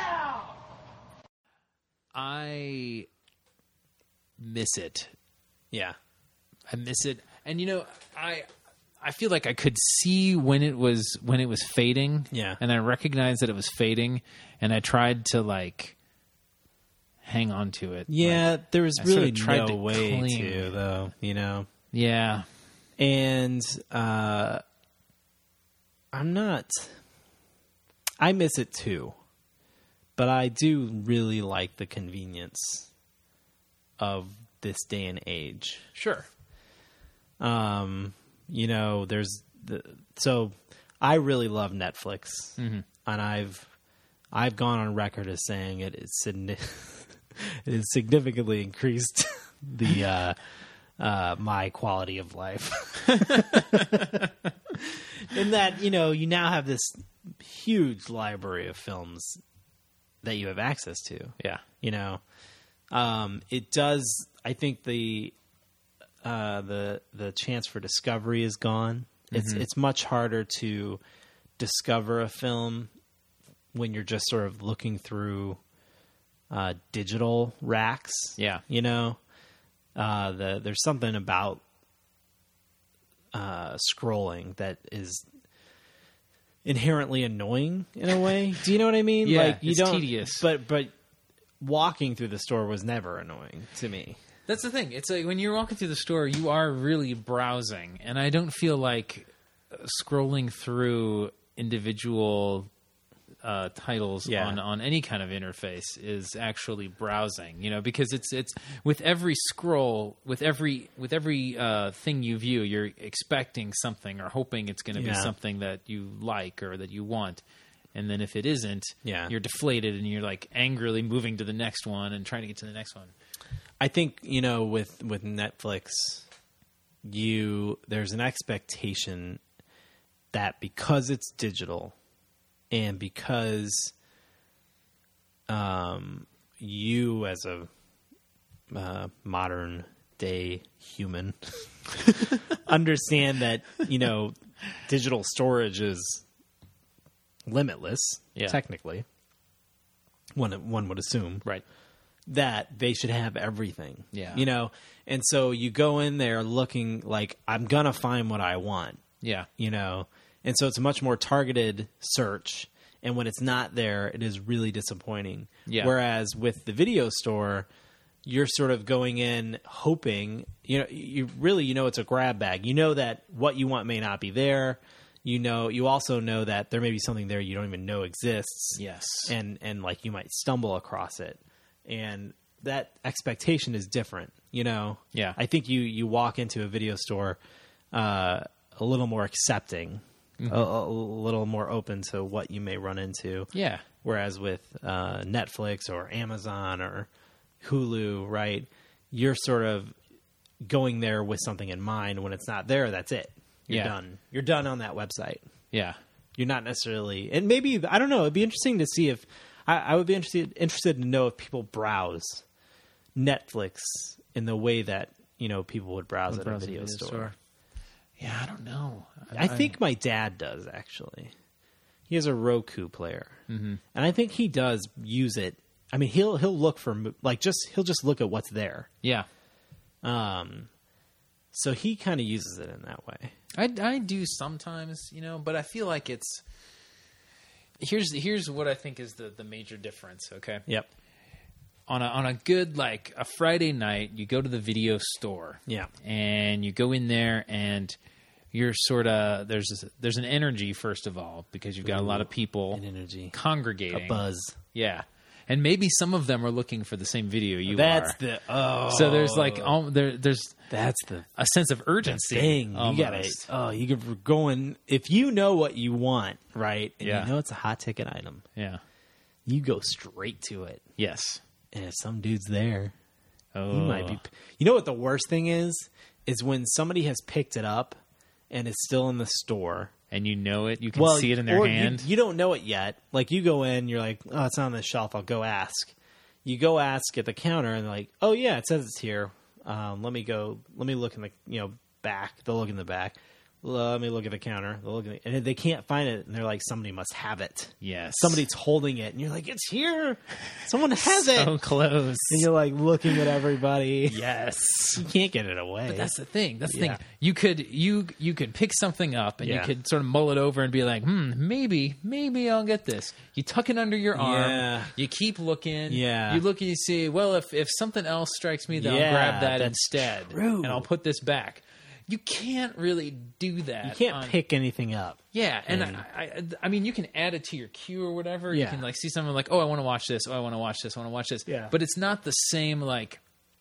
Speaker 5: I miss it.
Speaker 4: Yeah.
Speaker 5: I miss it. And you know, I I feel like I could see when it was when it was fading.
Speaker 4: Yeah.
Speaker 5: And I recognized that it was fading, and I tried to like hang on to it.
Speaker 4: Yeah,
Speaker 5: Like,
Speaker 4: there was
Speaker 5: I sorta
Speaker 4: really
Speaker 5: tried
Speaker 4: no
Speaker 5: to
Speaker 4: way
Speaker 5: cling.
Speaker 4: to, though, you know?
Speaker 5: yeah.
Speaker 4: And uh, I'm not... I miss it, too. But I do really like the convenience of this day and age.
Speaker 5: Sure.
Speaker 4: Um, you know, there's... the So, I really love Netflix.
Speaker 5: Mm-hmm.
Speaker 4: And I've I've gone on record as saying it is signi- it has significantly increased the uh, uh, my quality of life. In that, you know, you now have this huge library of films that you have access to.
Speaker 5: Yeah.
Speaker 4: You know, um, it does. I think the uh, the the chance for discovery is gone. It's it's much harder to discover a film when you're just sort of looking through uh, digital racks.
Speaker 5: Yeah.
Speaker 4: You know, uh, the there's something about uh, scrolling that is inherently annoying in a way. Do you know what I mean?
Speaker 5: Yeah,
Speaker 4: like you
Speaker 5: it's
Speaker 4: don't,
Speaker 5: tedious.
Speaker 4: But but walking through the store was never annoying to me.
Speaker 5: That's the thing. It's like when you're walking through the store, you are really browsing, and I don't feel like scrolling through individual uh, titles
Speaker 4: Yeah.
Speaker 5: on, on any kind of interface is actually browsing. You know, because it's it's with every scroll, with every with every uh, thing you view, you're expecting something or hoping it's going to
Speaker 4: Yeah.
Speaker 5: be something that you like or that you want. And then if it isn't,
Speaker 4: Yeah.
Speaker 5: you're deflated and you're like angrily moving to the next one and trying to get to the next one.
Speaker 4: I think, you know, with with Netflix, you there's an expectation that because it's digital and because um, you as a uh, modern day human understand that, you know, digital storage is limitless,
Speaker 5: Yeah.
Speaker 4: technically, one one would assume.
Speaker 5: Right.
Speaker 4: That they should have everything.
Speaker 5: Yeah.
Speaker 4: You know? And so you go in there looking like, I'm going to find what I want,
Speaker 5: Yeah.
Speaker 4: you know? And so it's a much more targeted search. And when it's not there, it is really disappointing.
Speaker 5: Yeah.
Speaker 4: Whereas with the video store, you're sort of going in hoping, you know, you really, you know, it's a grab bag. You know that what you want may not be there. You know, you also know that there may be something there you don't even know exists.
Speaker 5: Yes.
Speaker 4: And, and like you might stumble across it. And that expectation is different, you know?
Speaker 5: Yeah.
Speaker 4: I think you, you walk into a video store uh, a little more accepting,
Speaker 5: Mm-hmm.
Speaker 4: a, a little more open to what you may run into.
Speaker 5: Yeah.
Speaker 4: Whereas with uh, Netflix or Amazon or Hulu, right, you're sort of going there with something in mind. When it's not there, that's it. You're
Speaker 5: Yeah.
Speaker 4: done. You're done on that website.
Speaker 5: Yeah.
Speaker 4: You're not necessarily, and maybe, I don't know, it'd be interesting to see if, I, I would be interested interested to know if people browse Netflix in the way that, you know, people would browse at a
Speaker 5: browse a
Speaker 4: video,
Speaker 5: video
Speaker 4: store.
Speaker 5: store. Yeah, I don't know.
Speaker 4: I think my dad does, actually. He has a Roku player, mm-hmm. and I think he does use it. I mean, he'll he'll look for mo- like just he'll just look at what's there.
Speaker 5: Yeah.
Speaker 4: Um, so he kind of uses it in that way.
Speaker 5: I, I do sometimes, you know, but I feel like it's here's here's what I think is the, the major difference. Okay.
Speaker 4: Yep.
Speaker 5: On a on a good like a Friday night, you go to the video store.
Speaker 4: Yeah.
Speaker 5: And you go in there and you're sort of there's this, there's an energy first of all because you've got a lot of people
Speaker 4: An energy,
Speaker 5: congregating.
Speaker 4: a buzz.
Speaker 5: Yeah. and maybe some of them are looking for the same video you
Speaker 4: That's
Speaker 5: are.
Speaker 4: the oh.
Speaker 5: So there's like um, there there's
Speaker 4: That's the
Speaker 5: a sense of urgency.
Speaker 4: thing. You
Speaker 5: almost.
Speaker 4: gotta. Oh, you could go in if you know what you want, right? And
Speaker 5: Yeah.
Speaker 4: you know it's a hot ticket item.
Speaker 5: Yeah.
Speaker 4: You go straight to it.
Speaker 5: Yes.
Speaker 4: And if some dude's there,
Speaker 5: Oh.
Speaker 4: you might be. You know what the worst thing is? Is when somebody has picked it up and it's still in the store.
Speaker 5: And you know it. You can
Speaker 4: Well,
Speaker 5: see it in their
Speaker 4: or
Speaker 5: hand.
Speaker 4: You, you don't know it yet. Like you go in, you're like, oh, it's on the shelf. I'll go ask. You go ask at the counter, and they're like, oh yeah, it says it's here. Um, let me go. Let me look in the you know back. They'll look in the back. Let me look at the counter. They'll look at the, and they can't find it, and they're like, somebody must have it.
Speaker 5: Yes.
Speaker 4: Somebody's holding it, and you're like, it's here. Someone has it.
Speaker 5: so close.
Speaker 4: And you're like looking at everybody.
Speaker 5: Yes.
Speaker 4: You can't get it away.
Speaker 5: But that's the thing. That's the
Speaker 4: Yeah.
Speaker 5: thing. You could you you could pick something up and
Speaker 4: Yeah.
Speaker 5: you could sort of mull it over and be like, hmm, maybe maybe I'll get this. You tuck it under your arm.
Speaker 4: Yeah.
Speaker 5: You keep looking.
Speaker 4: Yeah.
Speaker 5: You look and you see, well, if if something else strikes me, then
Speaker 4: Yeah,
Speaker 5: I'll grab that
Speaker 4: that's
Speaker 5: instead,
Speaker 4: true.
Speaker 5: and I'll put this back. You can't really do that.
Speaker 4: you can't
Speaker 5: on-
Speaker 4: pick anything up.
Speaker 5: Yeah, and
Speaker 4: And-
Speaker 5: I, I, I mean, you can add it to your queue or whatever. You
Speaker 4: Yeah.
Speaker 5: can like see something like, oh, I want to watch this. Oh, I want to watch this. I want to watch this.
Speaker 4: Yeah.
Speaker 5: But it's not the same. Like,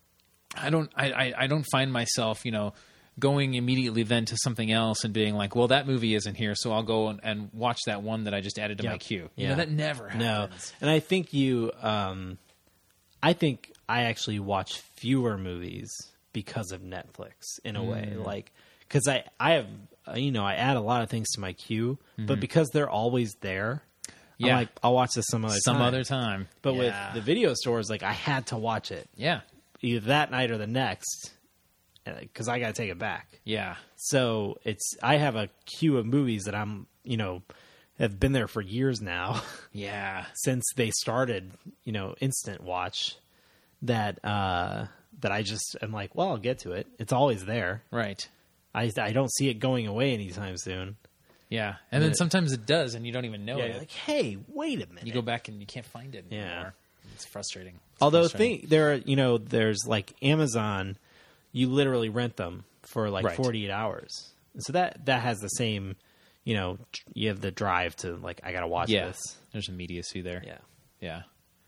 Speaker 5: I don't, I, I, I don't find myself, you know, going immediately then to something else and being like, well, that movie isn't here, so I'll go and, and watch that one that I just added to my
Speaker 4: Yep.
Speaker 5: queue. You
Speaker 4: Yeah.
Speaker 5: know, that never happens.
Speaker 4: No, and I think you. Um, I think I actually watch fewer movies because of Netflix in a way,
Speaker 5: Mm.
Speaker 4: like because I I have uh, you know I add a lot of things to my queue, but because they're always there,
Speaker 5: Mm-hmm. Yeah.
Speaker 4: I'm like I'll watch this some other
Speaker 5: Some
Speaker 4: time.
Speaker 5: other time.
Speaker 4: But
Speaker 5: Yeah.
Speaker 4: with the video stores, like I had to watch it
Speaker 5: yeah,
Speaker 4: either that night or the next because I got to take it back.
Speaker 5: yeah,
Speaker 4: So it's I have a queue of movies that I'm you know have been there for years now.
Speaker 5: yeah,
Speaker 4: Since they started, you know, Instant Watch, that uh, that I just am like, well, I'll get to it. It's always there.
Speaker 5: right.
Speaker 4: I I don't see it going away anytime soon.
Speaker 5: Yeah, and then
Speaker 4: it-
Speaker 5: sometimes it does, and you don't even know
Speaker 4: Yeah,
Speaker 5: it.
Speaker 4: you're like, hey, wait a minute.
Speaker 5: you go back and you can't find it
Speaker 4: Yeah.
Speaker 5: anymore. It's frustrating. It's
Speaker 4: Although
Speaker 5: frustrating.
Speaker 4: think there are, you know, there's like Amazon, you literally rent them for like
Speaker 5: Right.
Speaker 4: forty-eight hours. And so that that has the same, you know, tr- you have the drive to like I got to watch
Speaker 5: yeah,
Speaker 4: this.
Speaker 5: there's immediacy there.
Speaker 4: Yeah.
Speaker 5: Yeah.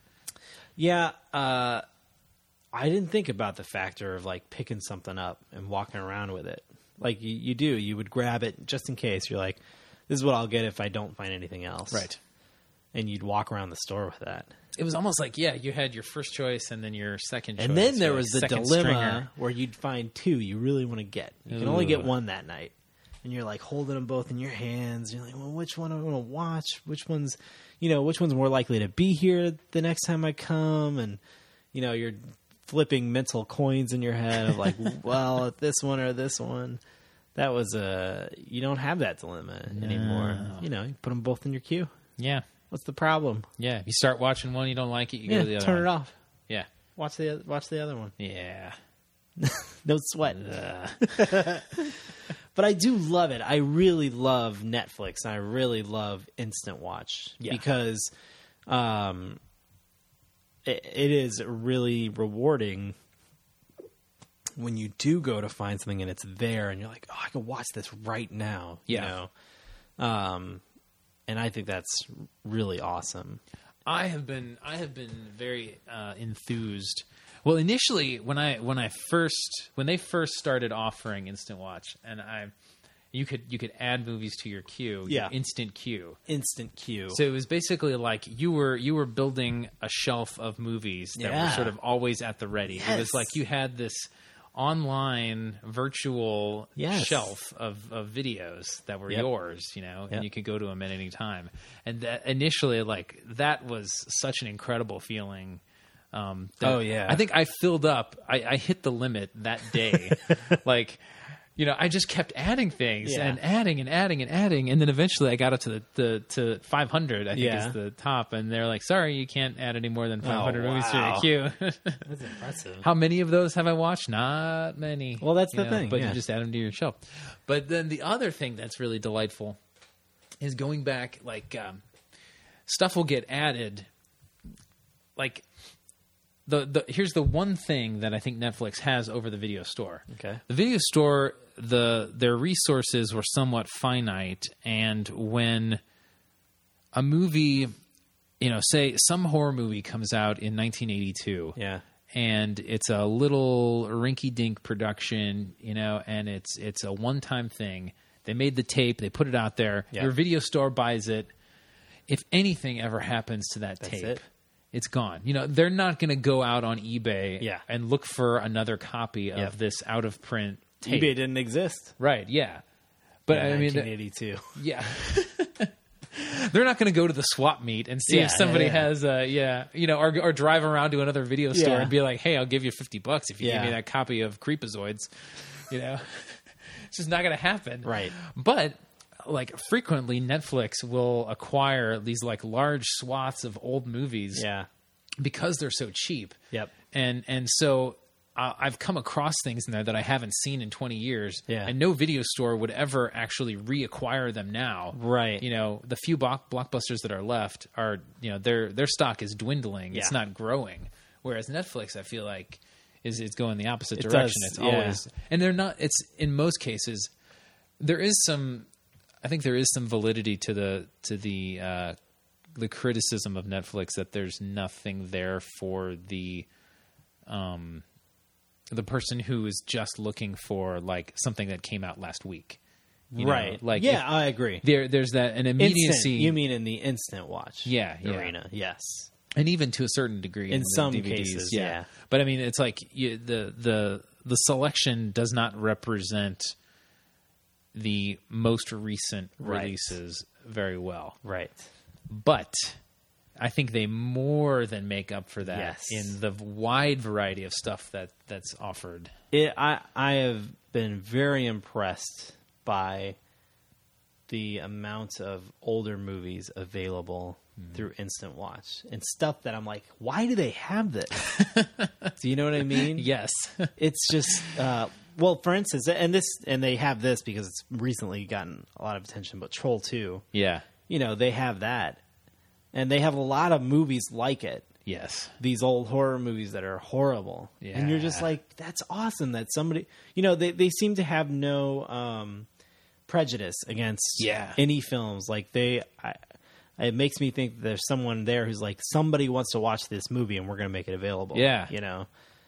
Speaker 4: Yeah, uh, I didn't think about the factor of like picking something up and walking around with it. Like you, you do, you would grab it just in case. You're like, this is what I'll get if I don't find anything else.
Speaker 5: Right.
Speaker 4: And you'd walk around the store with that.
Speaker 5: It was almost like, yeah, you had your first choice and then your second choice.
Speaker 4: And then there
Speaker 5: your
Speaker 4: was the
Speaker 5: second
Speaker 4: dilemma
Speaker 5: stringer.
Speaker 4: where you'd find two you really want to get. You can only get
Speaker 5: Ooh.
Speaker 4: one that night. And you're like holding them both in your hands. You're like, well, which one do I want to watch? Which one's, you know, which one's more likely to be here the next time I come? And, you know, you're flipping mental coins in your head of like, well, this one or this one. That was a, you don't have that dilemma anymore. You know, you put them both in your queue.
Speaker 5: Yeah.
Speaker 4: What's the problem?
Speaker 5: Yeah. If you start watching one, you don't like it, you go
Speaker 4: Yeah,
Speaker 5: to the other
Speaker 4: turn
Speaker 5: one.
Speaker 4: it off.
Speaker 5: Yeah.
Speaker 4: Watch the watch the other one.
Speaker 5: Yeah.
Speaker 4: No sweat. But I do love it. I really love Netflix. And I really love Instant Watch
Speaker 5: Yeah.
Speaker 4: because um, it, it is really rewarding when you do go to find something and it's there and you're like, oh, I can watch this right now.
Speaker 5: Yeah.
Speaker 4: You know? Um, and I think that's really awesome.
Speaker 5: I have been I have been very uh, enthused. Well, initially when I when I first when they first started offering Instant Watch, and I you could you could add movies to your queue,
Speaker 4: Yeah.
Speaker 5: your instant queue.
Speaker 4: Instant queue.
Speaker 5: So it was basically like you were you were building a shelf of movies that
Speaker 4: Yeah.
Speaker 5: were sort of always at the ready. It was
Speaker 4: Yes.
Speaker 5: like you had this online virtual
Speaker 4: Yes.
Speaker 5: shelf of, of videos that were
Speaker 4: Yep.
Speaker 5: yours, you know,
Speaker 4: Yep.
Speaker 5: and you could go to them at any time. And that initially, like that was such an incredible feeling. Um, that
Speaker 4: Oh, yeah.
Speaker 5: I think I filled up. I, I hit the limit that day. Like, you know, I just kept adding things
Speaker 4: Yeah.
Speaker 5: and adding and adding and adding, and then eventually I got up to the, the to five hundred. I think
Speaker 4: Yeah.
Speaker 5: is the top, and they're like, "Sorry, you can't add any more than five hundred
Speaker 4: Oh,
Speaker 5: movies to
Speaker 4: wow.
Speaker 5: your queue."
Speaker 4: That's impressive.
Speaker 5: How many of those have I watched? Not many.
Speaker 4: Well, that's
Speaker 5: you
Speaker 4: the
Speaker 5: know,
Speaker 4: thing,
Speaker 5: But
Speaker 4: yeah.
Speaker 5: you just add them to your shelf. But then the other thing that's really delightful is going back. Like um, stuff will get added. Like the the here's the one thing that I think Netflix has over the video store.
Speaker 4: Okay.
Speaker 5: The video store, the their resources were somewhat finite, and when a movie you know, say some horror movie comes out in nineteen eighty-two.
Speaker 4: Yeah.
Speaker 5: And it's a little rinky-dink production, you know, and it's it's a one-time thing. They made the tape, they put it out there.
Speaker 4: Yeah.
Speaker 5: Your video store buys it. If anything ever happens to that
Speaker 4: That's
Speaker 5: tape,
Speaker 4: it.
Speaker 5: it's gone. You know, they're not going to go out on eBay
Speaker 4: Yeah.
Speaker 5: and look for another copy of
Speaker 4: Yep.
Speaker 5: this out-of-print tape.
Speaker 4: eBay didn't exist.
Speaker 5: Right, yeah. But
Speaker 4: in
Speaker 5: I mean,
Speaker 4: nineteen eighty-two.
Speaker 5: yeah. They're not going to go to the swap meet and see
Speaker 4: Yeah,
Speaker 5: if somebody
Speaker 4: yeah.
Speaker 5: has, uh, yeah, you know, or, or drive around to another video store
Speaker 4: Yeah.
Speaker 5: and be like, hey, I'll give you fifty bucks if you
Speaker 4: Yeah.
Speaker 5: give me that copy of Creepazoids. You know, it's just not going to happen.
Speaker 4: Right.
Speaker 5: But like frequently Netflix will acquire these like large swaths of old movies
Speaker 4: Yeah.
Speaker 5: because they're so cheap.
Speaker 4: Yep.
Speaker 5: And, and so uh, I've come across things in there that I haven't seen in twenty years.
Speaker 4: Yeah.
Speaker 5: And no video store would ever actually reacquire them now.
Speaker 4: Right.
Speaker 5: You know, the few block- blockbusters that are left are, you know, their their stock is dwindling. It's
Speaker 4: Yeah.
Speaker 5: not growing. Whereas Netflix, I feel like, is is going the opposite
Speaker 4: It
Speaker 5: direction.
Speaker 4: does,
Speaker 5: It's
Speaker 4: yeah.
Speaker 5: always, and they're not. It's in most cases, there is some. I think there is some validity to the to the uh, the criticism of Netflix that there's nothing there for the um the person who is just looking for like something that came out last week. You know,
Speaker 4: Right.
Speaker 5: like
Speaker 4: yeah,
Speaker 5: if-
Speaker 4: I agree.
Speaker 5: there there's that an immediacy.
Speaker 4: Instant, you mean in the instant watch
Speaker 5: Yeah, yeah.
Speaker 4: arena? Yes.
Speaker 5: And even to a certain degree
Speaker 4: In
Speaker 5: the
Speaker 4: some
Speaker 5: D V Ds,
Speaker 4: cases,
Speaker 5: yeah.
Speaker 4: yeah.
Speaker 5: But I mean, it's like you, the the the selection does not represent the most recent
Speaker 4: Right.
Speaker 5: releases very well.
Speaker 4: Right.
Speaker 5: But I think they more than make up for that
Speaker 4: Yes.
Speaker 5: in the wide variety of stuff that that's offered.
Speaker 4: It, I I have been very impressed by the amount of older movies available through Instant Watch and stuff that I'm like, why do they have this? Do you know what I mean?
Speaker 5: Yes.
Speaker 4: It's just uh, well, for instance, and this and they have this because it's recently gotten a lot of attention. But Troll two,
Speaker 5: Yeah.
Speaker 4: you know, they have that, and they have a lot of movies like it.
Speaker 5: Yes.
Speaker 4: These old horror movies that are horrible. And you're just
Speaker 5: Yeah.
Speaker 4: like, that's awesome that somebody, you know, they, they seem to have no um, prejudice against
Speaker 5: Yeah.
Speaker 4: any films. Like they, I, it makes me think that there's someone there who's like, somebody wants to watch this movie and we're going to make it available.
Speaker 5: Yeah.
Speaker 4: You know,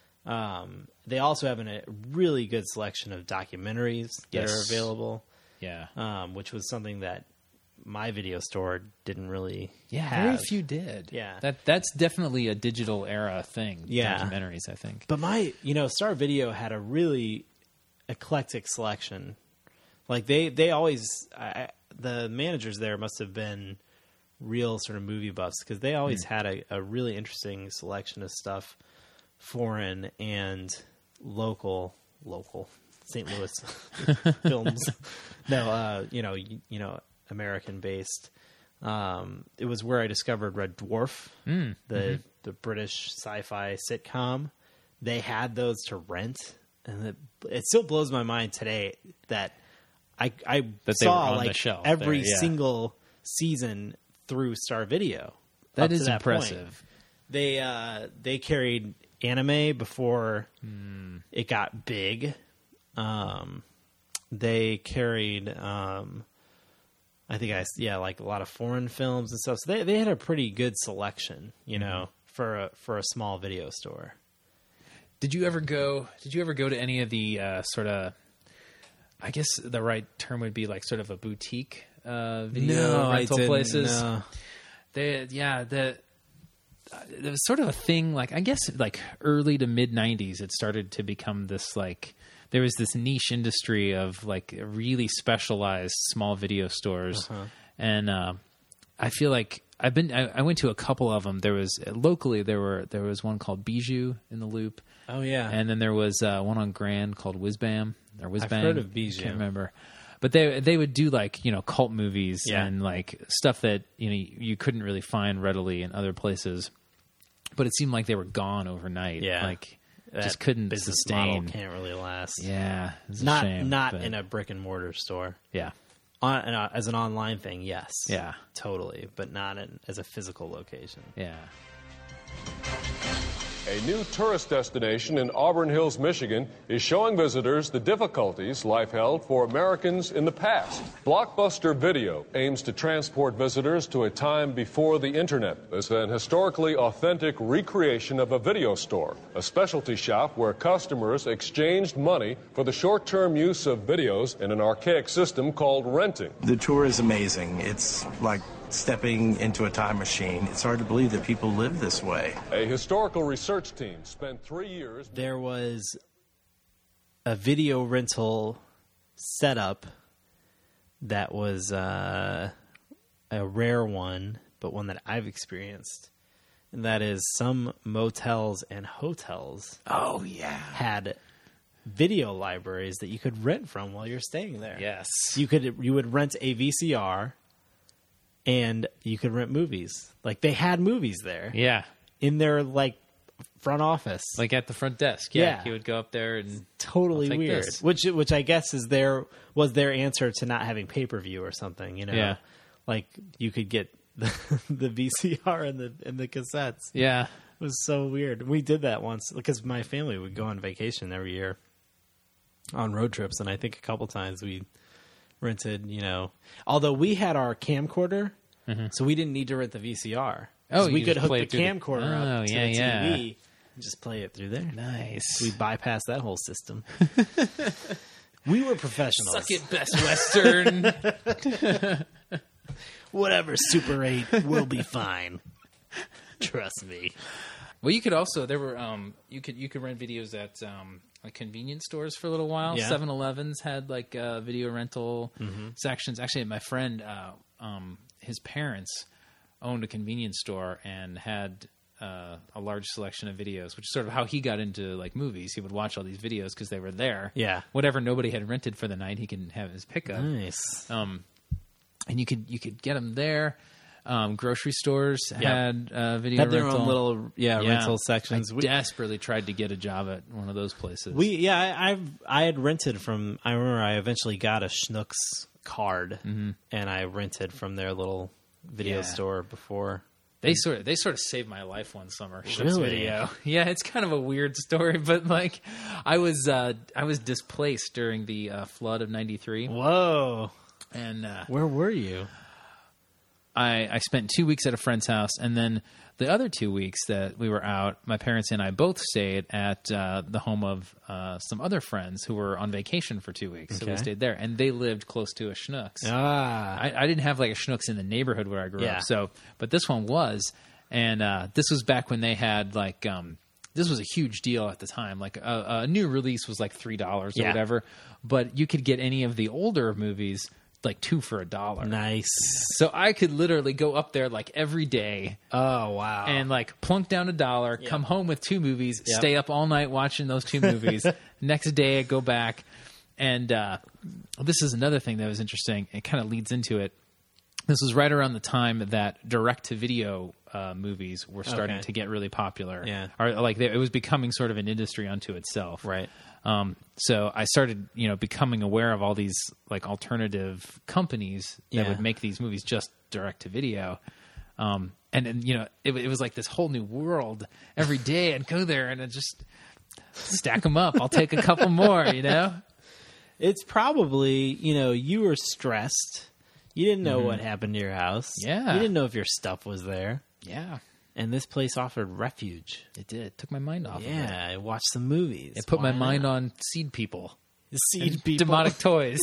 Speaker 4: um, they also have an, a really good selection of documentaries that
Speaker 5: Yes.
Speaker 4: are available,
Speaker 5: Yeah.
Speaker 4: um, which was something that my video store didn't really
Speaker 5: Yeah,
Speaker 4: have.
Speaker 5: very few did.
Speaker 4: Yeah.
Speaker 5: That that's definitely a digital era thing.
Speaker 4: Yeah.
Speaker 5: Documentaries, I think.
Speaker 4: But my, you know, Star Video had a really eclectic selection. Like they, they always, I, the managers there must have been real sort of movie buffs because they always
Speaker 5: Mm.
Speaker 4: had a, a really interesting selection of stuff, foreign and local, local Saint Louis films. No, uh, you know, you, you know, American based. Um, it was where I discovered Red Dwarf,
Speaker 5: Mm,
Speaker 4: the
Speaker 5: mhm.
Speaker 4: the British sci-fi sitcom. They had those to rent, and it, it still blows my mind today that I I
Speaker 5: That they
Speaker 4: saw
Speaker 5: were on the
Speaker 4: like
Speaker 5: shelf
Speaker 4: every
Speaker 5: there, yeah.
Speaker 4: single season through Star Video.
Speaker 5: That
Speaker 4: up to
Speaker 5: is
Speaker 4: that point.
Speaker 5: impressive.
Speaker 4: They uh, they carried anime before
Speaker 5: Hmm.
Speaker 4: it got big. Um, they carried, um, I think I yeah, like a lot of foreign films and stuff. So they they had a pretty good selection, you know, for a for a small video store.
Speaker 5: Did you ever go? Did you ever go to any of the uh, sort of? I guess the right term would be like sort of a boutique uh, video rental places.
Speaker 4: No.
Speaker 5: They, yeah, the uh, there was sort of a thing like I guess like early to mid nineties. It started to become this like there was this niche industry of like really specialized small video stores,
Speaker 4: Uh-huh.
Speaker 5: and uh, I feel like I've been. I, I went to a couple of them. There was locally there were there was one called Bijou in the Loop.
Speaker 4: Oh yeah,
Speaker 5: And then there was uh, one on Grand called Whiz Bam or Whiz
Speaker 4: I've
Speaker 5: Bang.
Speaker 4: heard of Bijou.
Speaker 5: Can't remember. But they they would do like you know cult movies
Speaker 4: Yeah.
Speaker 5: and like stuff that you know you couldn't really find readily in other places. But it seemed like they were gone overnight.
Speaker 4: Yeah.
Speaker 5: like
Speaker 4: That
Speaker 5: just couldn't
Speaker 4: business
Speaker 5: sustain.
Speaker 4: model can't really last.
Speaker 5: Yeah, it's a
Speaker 4: not
Speaker 5: shame,
Speaker 4: not
Speaker 5: but-
Speaker 4: in a brick and mortar store.
Speaker 5: yeah.
Speaker 4: On, uh, as an online thing, yes.
Speaker 5: Yeah.
Speaker 4: Totally. But not in, as a physical location.
Speaker 5: Yeah.
Speaker 8: A new tourist destination in Auburn Hills, Michigan, is showing visitors the difficulties life held for Americans in the past. Blockbuster Video aims to transport visitors to a time before the internet. It's an historically authentic recreation of a video store, a specialty shop where customers exchanged money for the short-term use of videos in an archaic system called renting.
Speaker 9: The tour is amazing. It's like stepping into a time machine. It's hard to believe that people live this way.
Speaker 8: A historical research team spent three years...
Speaker 4: There was a video rental setup that was uh, a rare one, but one that I've experienced. And that is some motels and hotels
Speaker 5: Oh, yeah.
Speaker 4: had video libraries that you could rent from while you're staying there.
Speaker 5: Yes.
Speaker 4: You could you would rent a V C R and you could rent movies. Like they had movies there.
Speaker 5: Yeah.
Speaker 4: In their like front office.
Speaker 5: Like at the front desk. Yeah.
Speaker 4: Yeah.
Speaker 5: He would go up there and
Speaker 4: Totally
Speaker 5: I'll take
Speaker 4: weird.
Speaker 5: this.
Speaker 4: Which which I guess is their was their answer to not having pay-per-view or something, you know.
Speaker 5: Yeah.
Speaker 4: Like you could get the, the V C R and the and the cassettes.
Speaker 5: Yeah.
Speaker 4: It was so weird. We did that once because my family would go on vacation every year on road trips, and I think a couple times we rented, you know, although we had our camcorder,
Speaker 5: Mhm.
Speaker 4: so we didn't need to rent the V C R.
Speaker 5: Oh,
Speaker 4: 'Cause we
Speaker 5: you
Speaker 4: could
Speaker 5: just
Speaker 4: hook
Speaker 5: play
Speaker 4: the
Speaker 5: it through the-
Speaker 4: camcorder
Speaker 5: Oh,
Speaker 4: up to
Speaker 5: yeah,
Speaker 4: the
Speaker 5: yeah.
Speaker 4: T V and just play it through there.
Speaker 5: Nice.
Speaker 4: We bypassed that whole system. We were professionals.
Speaker 5: Suck it, Best Western.
Speaker 4: Whatever, Super eight will be fine. Trust me.
Speaker 5: Well, you could also there were um you could you could rent videos at um like convenience stores for a little while.
Speaker 4: Yeah.
Speaker 5: seven elevens had like uh, video rental
Speaker 4: Mhm.
Speaker 5: sections. Actually, my friend, uh, um, his parents owned a convenience store and had uh, a large selection of videos, which is sort of how he got into like movies. He would watch all these videos because they were there.
Speaker 4: Yeah.
Speaker 5: Whatever nobody had rented for the night, he can have his pickup.
Speaker 4: Nice.
Speaker 5: Um, and you could you could get them there. Um, grocery stores
Speaker 4: Yeah.
Speaker 5: had uh, video
Speaker 4: Had their
Speaker 5: rental.
Speaker 4: own little yeah, rental sections.
Speaker 5: I
Speaker 4: We-
Speaker 5: desperately tried to get a job at one of those places.
Speaker 4: We yeah, I, I've I had rented from. I remember I eventually got a Schnucks card,
Speaker 5: Mhm.
Speaker 4: and I rented from their little video
Speaker 5: Yeah.
Speaker 4: store before.
Speaker 5: They sort of they sort of saved my life one summer. Schnucks
Speaker 4: Really?
Speaker 5: Video. Yeah, it's kind of a weird story, but like I was uh, I was displaced during the uh, flood of ninety-three.
Speaker 4: Whoa!
Speaker 5: And uh,
Speaker 4: Where were you?
Speaker 5: I, I spent two weeks at a friend's house, and then the other two weeks that we were out, my parents and I both stayed at uh, the home of uh, some other friends who were on vacation for two weeks. So we
Speaker 4: Okay.
Speaker 5: stayed there, and they lived close to a Schnucks.
Speaker 4: Ah,
Speaker 5: I, I didn't have like a Schnucks in the neighborhood where I grew
Speaker 4: Yeah.
Speaker 5: up, so but this one was, and uh, this was back when they had like um, this was a huge deal at the time. Like a, a new release was like three dollars or
Speaker 4: Yeah.
Speaker 5: whatever, but you could get any of the older movies like two for a dollar.
Speaker 4: nice.
Speaker 5: So I could literally go up there like every day
Speaker 4: Oh wow!
Speaker 5: and like plunk down a dollar,
Speaker 4: Yep.
Speaker 5: come home with two movies,
Speaker 4: Yep.
Speaker 5: stay up all night watching those two movies. Next day I go back, and uh, this is another thing that was interesting. It kind of leads into it. This was right around the time that direct-to-video uh, movies were starting
Speaker 4: Okay.
Speaker 5: to get really popular.
Speaker 4: Yeah.
Speaker 5: Or like they, it was becoming sort of an industry unto itself.
Speaker 4: Right.
Speaker 5: Um, so I started, you know, becoming aware of all these like alternative companies that
Speaker 4: Yeah.
Speaker 5: would make these movies just direct to video. Um, and, and, you know, it, it was like this whole new world. Every day I'd go there and I'd just stack them up. I'll take a couple more, you know?
Speaker 4: It's probably, you know, you were stressed. You didn't know what happened to your house.
Speaker 5: Yeah.
Speaker 4: You didn't know if your stuff was there.
Speaker 5: Yeah,
Speaker 4: And this place offered refuge.
Speaker 5: it did. It took my mind off of it.
Speaker 4: Yeah, I watched some movies.
Speaker 5: It put
Speaker 4: Why
Speaker 5: my mind
Speaker 4: not?
Speaker 5: on seed people.
Speaker 4: Seed
Speaker 5: and
Speaker 4: people.
Speaker 5: demonic toys.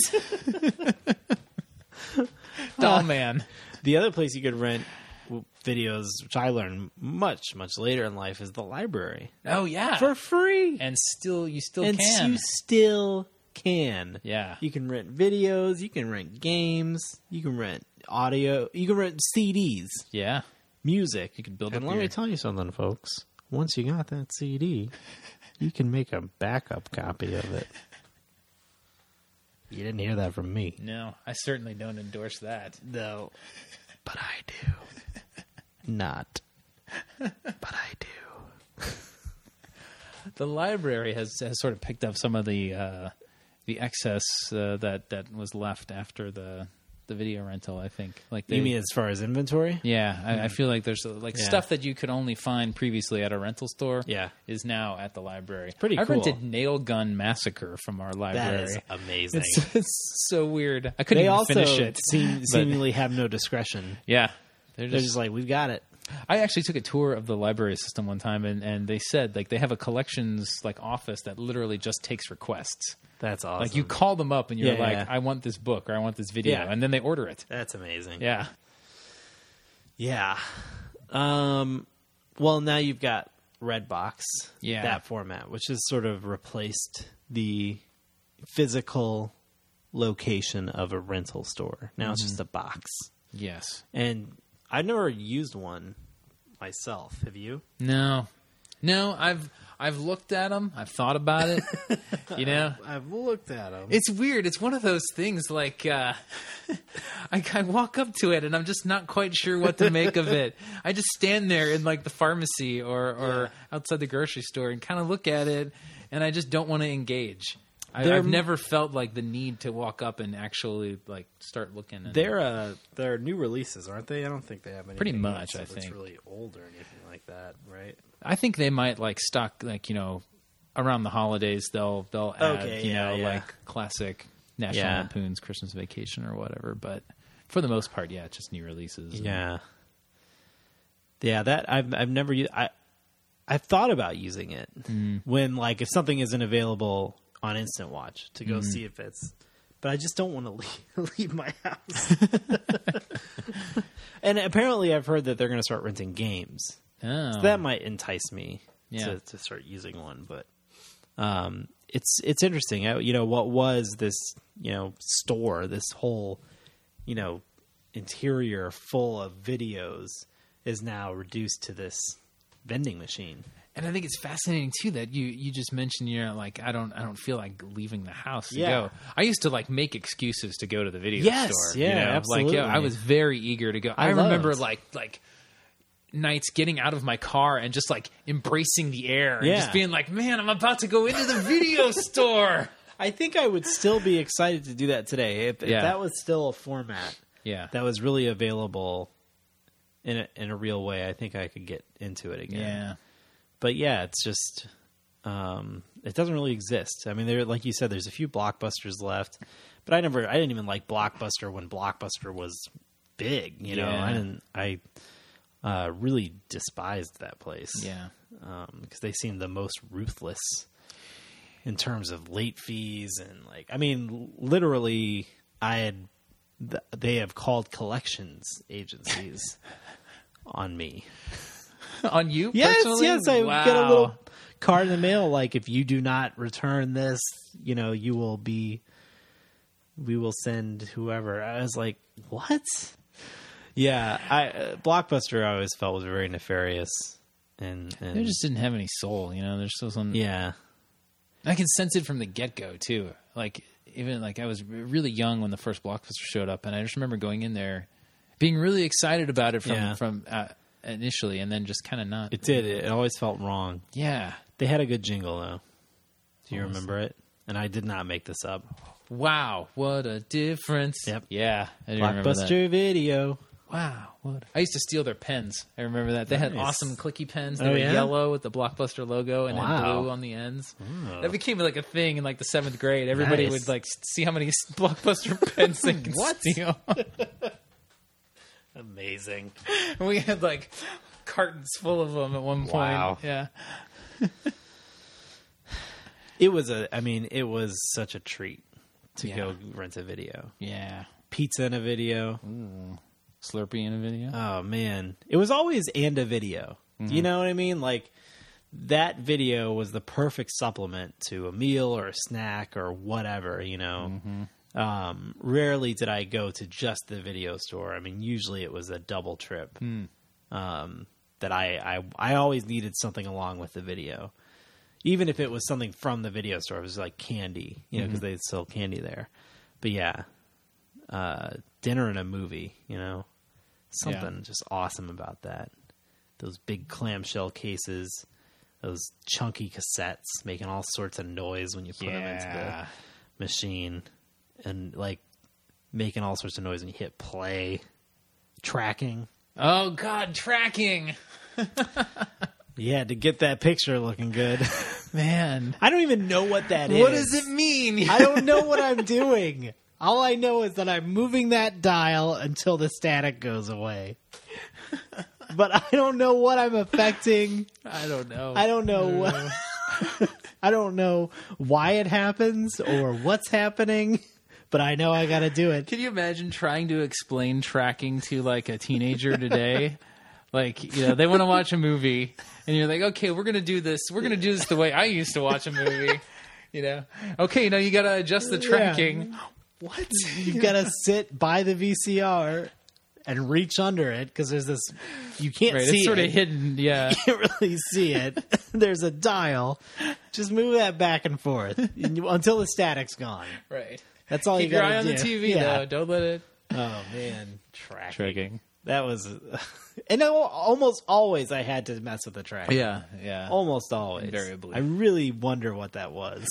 Speaker 5: Doll man.
Speaker 4: The other place you could rent w- videos, which I learned much, much later in life, is the library.
Speaker 5: Oh yeah.
Speaker 4: For free.
Speaker 5: and still you still
Speaker 4: and
Speaker 5: can.
Speaker 4: you still can.
Speaker 5: Yeah.
Speaker 4: You can rent videos, you can rent games, you can rent audio, you can rent C Ds,
Speaker 5: Yeah.
Speaker 4: music.
Speaker 5: You can build
Speaker 4: And
Speaker 5: up
Speaker 4: let
Speaker 5: your-
Speaker 4: me tell you something, folks. Once you got that C D, you can make a backup copy of it. You didn't hear that from me.
Speaker 5: No, I certainly don't endorse that.
Speaker 4: No. But I do. Not. But I do.
Speaker 5: The library has, has sort of picked up some of the uh, the excess uh, that that was left after the the video rental. I think like they,
Speaker 4: You mean as far as inventory?
Speaker 5: yeah, I, I feel like there's uh, like
Speaker 4: Yeah.
Speaker 5: stuff that you could only find previously at a rental store.
Speaker 4: Yeah.
Speaker 5: is now at the library.
Speaker 4: pretty
Speaker 5: I
Speaker 4: cool.
Speaker 5: rented Nail Gun Massacre from our library.
Speaker 4: That is amazing.
Speaker 5: It's, it's so weird. I couldn't
Speaker 4: They
Speaker 5: even
Speaker 4: also
Speaker 5: finish it.
Speaker 4: seem,
Speaker 5: but-
Speaker 4: seemingly have no discretion.
Speaker 5: yeah, they're
Speaker 4: They're
Speaker 5: just,
Speaker 4: just like, we've got it.
Speaker 5: I actually took a tour of the library system one time, and, and they said like they have a collections like office that literally just takes requests.
Speaker 4: That's awesome.
Speaker 5: Like you call them up and you're
Speaker 4: Yeah,
Speaker 5: like,
Speaker 4: yeah.
Speaker 5: I want this book or I want this video,
Speaker 4: Yeah.
Speaker 5: and then they order it.
Speaker 4: That's amazing.
Speaker 5: Yeah,
Speaker 4: Yeah. Um, well, now you've got Redbox,
Speaker 5: Yeah.
Speaker 4: that format, which has sort of replaced the physical location of a rental store. Now it's just a box.
Speaker 5: yes.
Speaker 4: And I've never used one myself. Have you?
Speaker 5: No, no. I've I've looked at them. I've thought about it. You know,
Speaker 4: I've looked at them.
Speaker 5: it's weird. It's one of those things. Like uh, I, I walk up to it and I'm just not quite sure what to make of it. I just stand there in like the pharmacy or or outside the grocery store and kind of look at it, and I just don't want to engage. I,
Speaker 4: They're-
Speaker 5: I've never felt like the need to walk up and actually like start looking. And,
Speaker 4: They're uh, they're new releases, aren't they? I don't think they have anything
Speaker 5: Pretty much,
Speaker 4: else
Speaker 5: I
Speaker 4: that's
Speaker 5: think.
Speaker 4: really old or anything like that, right?
Speaker 5: I think they might like stock like you know around the holidays they'll they'll add
Speaker 4: Okay,
Speaker 5: you
Speaker 4: yeah,
Speaker 5: know
Speaker 4: yeah.
Speaker 5: like classic National
Speaker 4: Yeah.
Speaker 5: Lampoon's Christmas Vacation or whatever. But for the most part, yeah, it's just new releases. and-
Speaker 4: Yeah, yeah. That I've I've never used. I I've thought about using it when like if something isn't available on Instant Watch to go see if it's. But I just don't want to leave, leave my house. And apparently, I've heard that they're going to start renting games.
Speaker 5: Oh.
Speaker 4: So that might entice me
Speaker 5: Yeah.
Speaker 4: to, to start using one, but um, it's it's interesting. I, you know, what was this you know store, this whole you know interior full of videos is now reduced to this vending machine.
Speaker 5: And I think it's fascinating too that you you just mentioned you're like I don't I don't feel like leaving the house to
Speaker 4: Yeah.
Speaker 5: go. I used to like make excuses to go to the video
Speaker 4: Yes,
Speaker 5: store.
Speaker 4: yeah,
Speaker 5: you know?
Speaker 4: absolutely.
Speaker 5: Like yeah, I was very eager to go. I,
Speaker 4: I
Speaker 5: remember
Speaker 4: loved.
Speaker 5: like like nights getting out of my car and just like embracing the air and
Speaker 4: Yeah.
Speaker 5: just being like, man, I'm about to go into the video store.
Speaker 4: I think I would still be excited to do that today if, if
Speaker 5: Yeah.
Speaker 4: that was still a format
Speaker 5: Yeah,
Speaker 4: that was really available in a, in a real way. I think I could get into it again.
Speaker 5: yeah.
Speaker 4: But yeah, it's just um, it doesn't really exist. I mean, there, like you said, there's a few Blockbusters left, but I never, I didn't even like Blockbuster when Blockbuster was big. You know,
Speaker 5: Yeah.
Speaker 4: I didn't, I uh, really despised that place.
Speaker 5: Yeah.
Speaker 4: because they seemed the most ruthless in terms of late fees and like, I mean, literally, I had th- they have called collections agencies on me.
Speaker 5: On you?
Speaker 4: Yes,
Speaker 5: personally?
Speaker 4: yes. I
Speaker 5: Wow.
Speaker 4: get a little card in the mail like, if you do not return this, you know, you will be, we will send whoever. I was like, what? Yeah, I uh, Blockbuster I always felt was very nefarious, and, and
Speaker 5: They just didn't have any soul, you know. There's still some.
Speaker 4: yeah,
Speaker 5: I can sense it from the get go too. Like even like I was really young when the first Blockbuster showed up, and I just remember going in there, being really excited about it from
Speaker 4: Yeah.
Speaker 5: from uh, initially, and then just kind of not.
Speaker 4: it did. It always felt wrong.
Speaker 5: Yeah.
Speaker 4: They had a good jingle though. Do you
Speaker 5: What was
Speaker 4: remember it? And I did not make this up.
Speaker 5: Wow, what a difference!
Speaker 4: Yep.
Speaker 5: Yeah, I do remember that.
Speaker 4: Blockbuster Video.
Speaker 5: Wow, what? I used to steal their pens. I remember that they had
Speaker 4: Nice.
Speaker 5: awesome clicky pens. They
Speaker 4: Oh,
Speaker 5: were
Speaker 4: yeah?
Speaker 5: yellow with the Blockbuster logo and
Speaker 4: Wow.
Speaker 5: then blue on the ends. That became like a thing in like the seventh grade. Everybody
Speaker 4: Nice.
Speaker 5: would like see how many Blockbuster pens they could
Speaker 4: What?
Speaker 5: steal.
Speaker 4: Amazing.
Speaker 5: And we had like cartons full of them at one point.
Speaker 4: Wow.
Speaker 5: Yeah.
Speaker 4: It was a. I mean, it was such a treat to
Speaker 5: Yeah.
Speaker 4: go rent a video.
Speaker 5: Yeah.
Speaker 4: Pizza in a video.
Speaker 5: Slurpee in a video.
Speaker 4: Oh man, it was always and a video. Do you know what I mean? Like that video was the perfect supplement to a meal or a snack or whatever. You know. Um, rarely did I go to just the video store. I mean, usually it was a double trip. Um, that I, I I always needed something along with the video, even if it was something from the video store. It was like candy, you know, because they sell candy there. But yeah, uh, dinner and a movie, you know, something just awesome about that. Those big clamshell cases, those chunky cassettes making all sorts of noise when you put them into
Speaker 5: Yeah.
Speaker 4: the machine, and like making all sorts of noise, and you hit play. Tracking.
Speaker 5: Oh, God, tracking.
Speaker 4: Yeah, to get that picture looking good.
Speaker 5: Man.
Speaker 4: I don't even know what that is.
Speaker 5: What does it mean?
Speaker 4: I don't know what I'm doing. All I know is that I'm moving that dial until the static goes away. But I don't know what I'm affecting.
Speaker 5: I don't know.
Speaker 4: I don't know what. I don't know why it happens or what's happening, but I know I got to do it.
Speaker 5: Can you imagine trying to explain tracking to like a teenager today? Like, you know, they want to watch a movie and you're like, okay, we're going to do this. We're going to do this the way I used to watch a movie. You know, okay, now you got to adjust the tracking.
Speaker 4: Yeah.
Speaker 5: What?
Speaker 4: You've got to sit by the V C R and reach under it because there's this. You can't
Speaker 5: right,
Speaker 4: see
Speaker 5: it's sort
Speaker 4: it.
Speaker 5: of hidden. Yeah,
Speaker 4: You can't really see it. There's a dial. Just move that back and forth and you, until the static's gone.
Speaker 5: right.
Speaker 4: That's all
Speaker 5: Keep
Speaker 4: you
Speaker 5: your
Speaker 4: got
Speaker 5: eye
Speaker 4: to
Speaker 5: on
Speaker 4: do.
Speaker 5: the T V
Speaker 4: Yeah.
Speaker 5: though. Don't let it.
Speaker 4: Oh man, tracking.
Speaker 5: Tracking.
Speaker 4: That was, and I, almost always I had to mess with the track.
Speaker 5: Yeah, yeah.
Speaker 4: Almost always.
Speaker 5: Invariably.
Speaker 4: I really wonder what that was.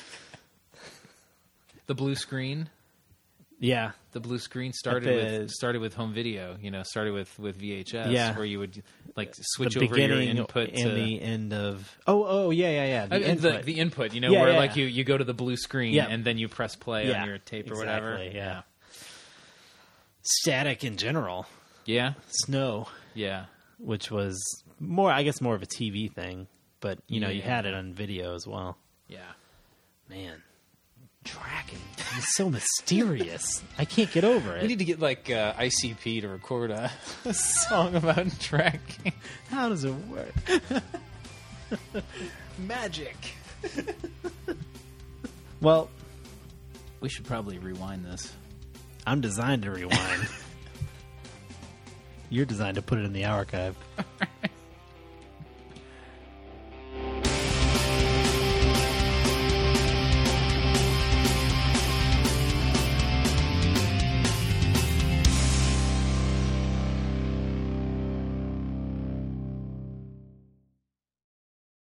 Speaker 5: The blue screen.
Speaker 4: Yeah.
Speaker 5: The blue screen started
Speaker 4: the-
Speaker 5: with started with home video. You know, started with, with V H S.
Speaker 4: Yeah.
Speaker 5: where you would like switch
Speaker 4: the
Speaker 5: over your
Speaker 4: beginning
Speaker 5: input
Speaker 4: and
Speaker 5: to
Speaker 4: the end of. Oh, oh, yeah, yeah, yeah. The
Speaker 5: I mean,
Speaker 4: input.
Speaker 5: The, the input. You know,
Speaker 4: Yeah,
Speaker 5: where
Speaker 4: yeah,
Speaker 5: like
Speaker 4: yeah.
Speaker 5: you, you go to the blue screen
Speaker 4: Yeah.
Speaker 5: and then you press play
Speaker 4: Yeah,
Speaker 5: on your tape or
Speaker 4: exactly,
Speaker 5: whatever.
Speaker 4: Yeah. Static in general.
Speaker 5: Yeah.
Speaker 4: Snow,
Speaker 5: Yeah.
Speaker 4: which was more, I guess, more of a T V thing, but you know, you
Speaker 5: Yeah.
Speaker 4: had it on video as well.
Speaker 5: Yeah.
Speaker 4: Man, tracking is so mysterious. I can't get over
Speaker 5: We
Speaker 4: it.
Speaker 5: need to get like uh, I C P to record a, a song about tracking.
Speaker 4: How does it work?
Speaker 5: Magic.
Speaker 4: Well,
Speaker 5: We should probably rewind this.
Speaker 4: I'm designed to rewind. You're designed to put it in the archive.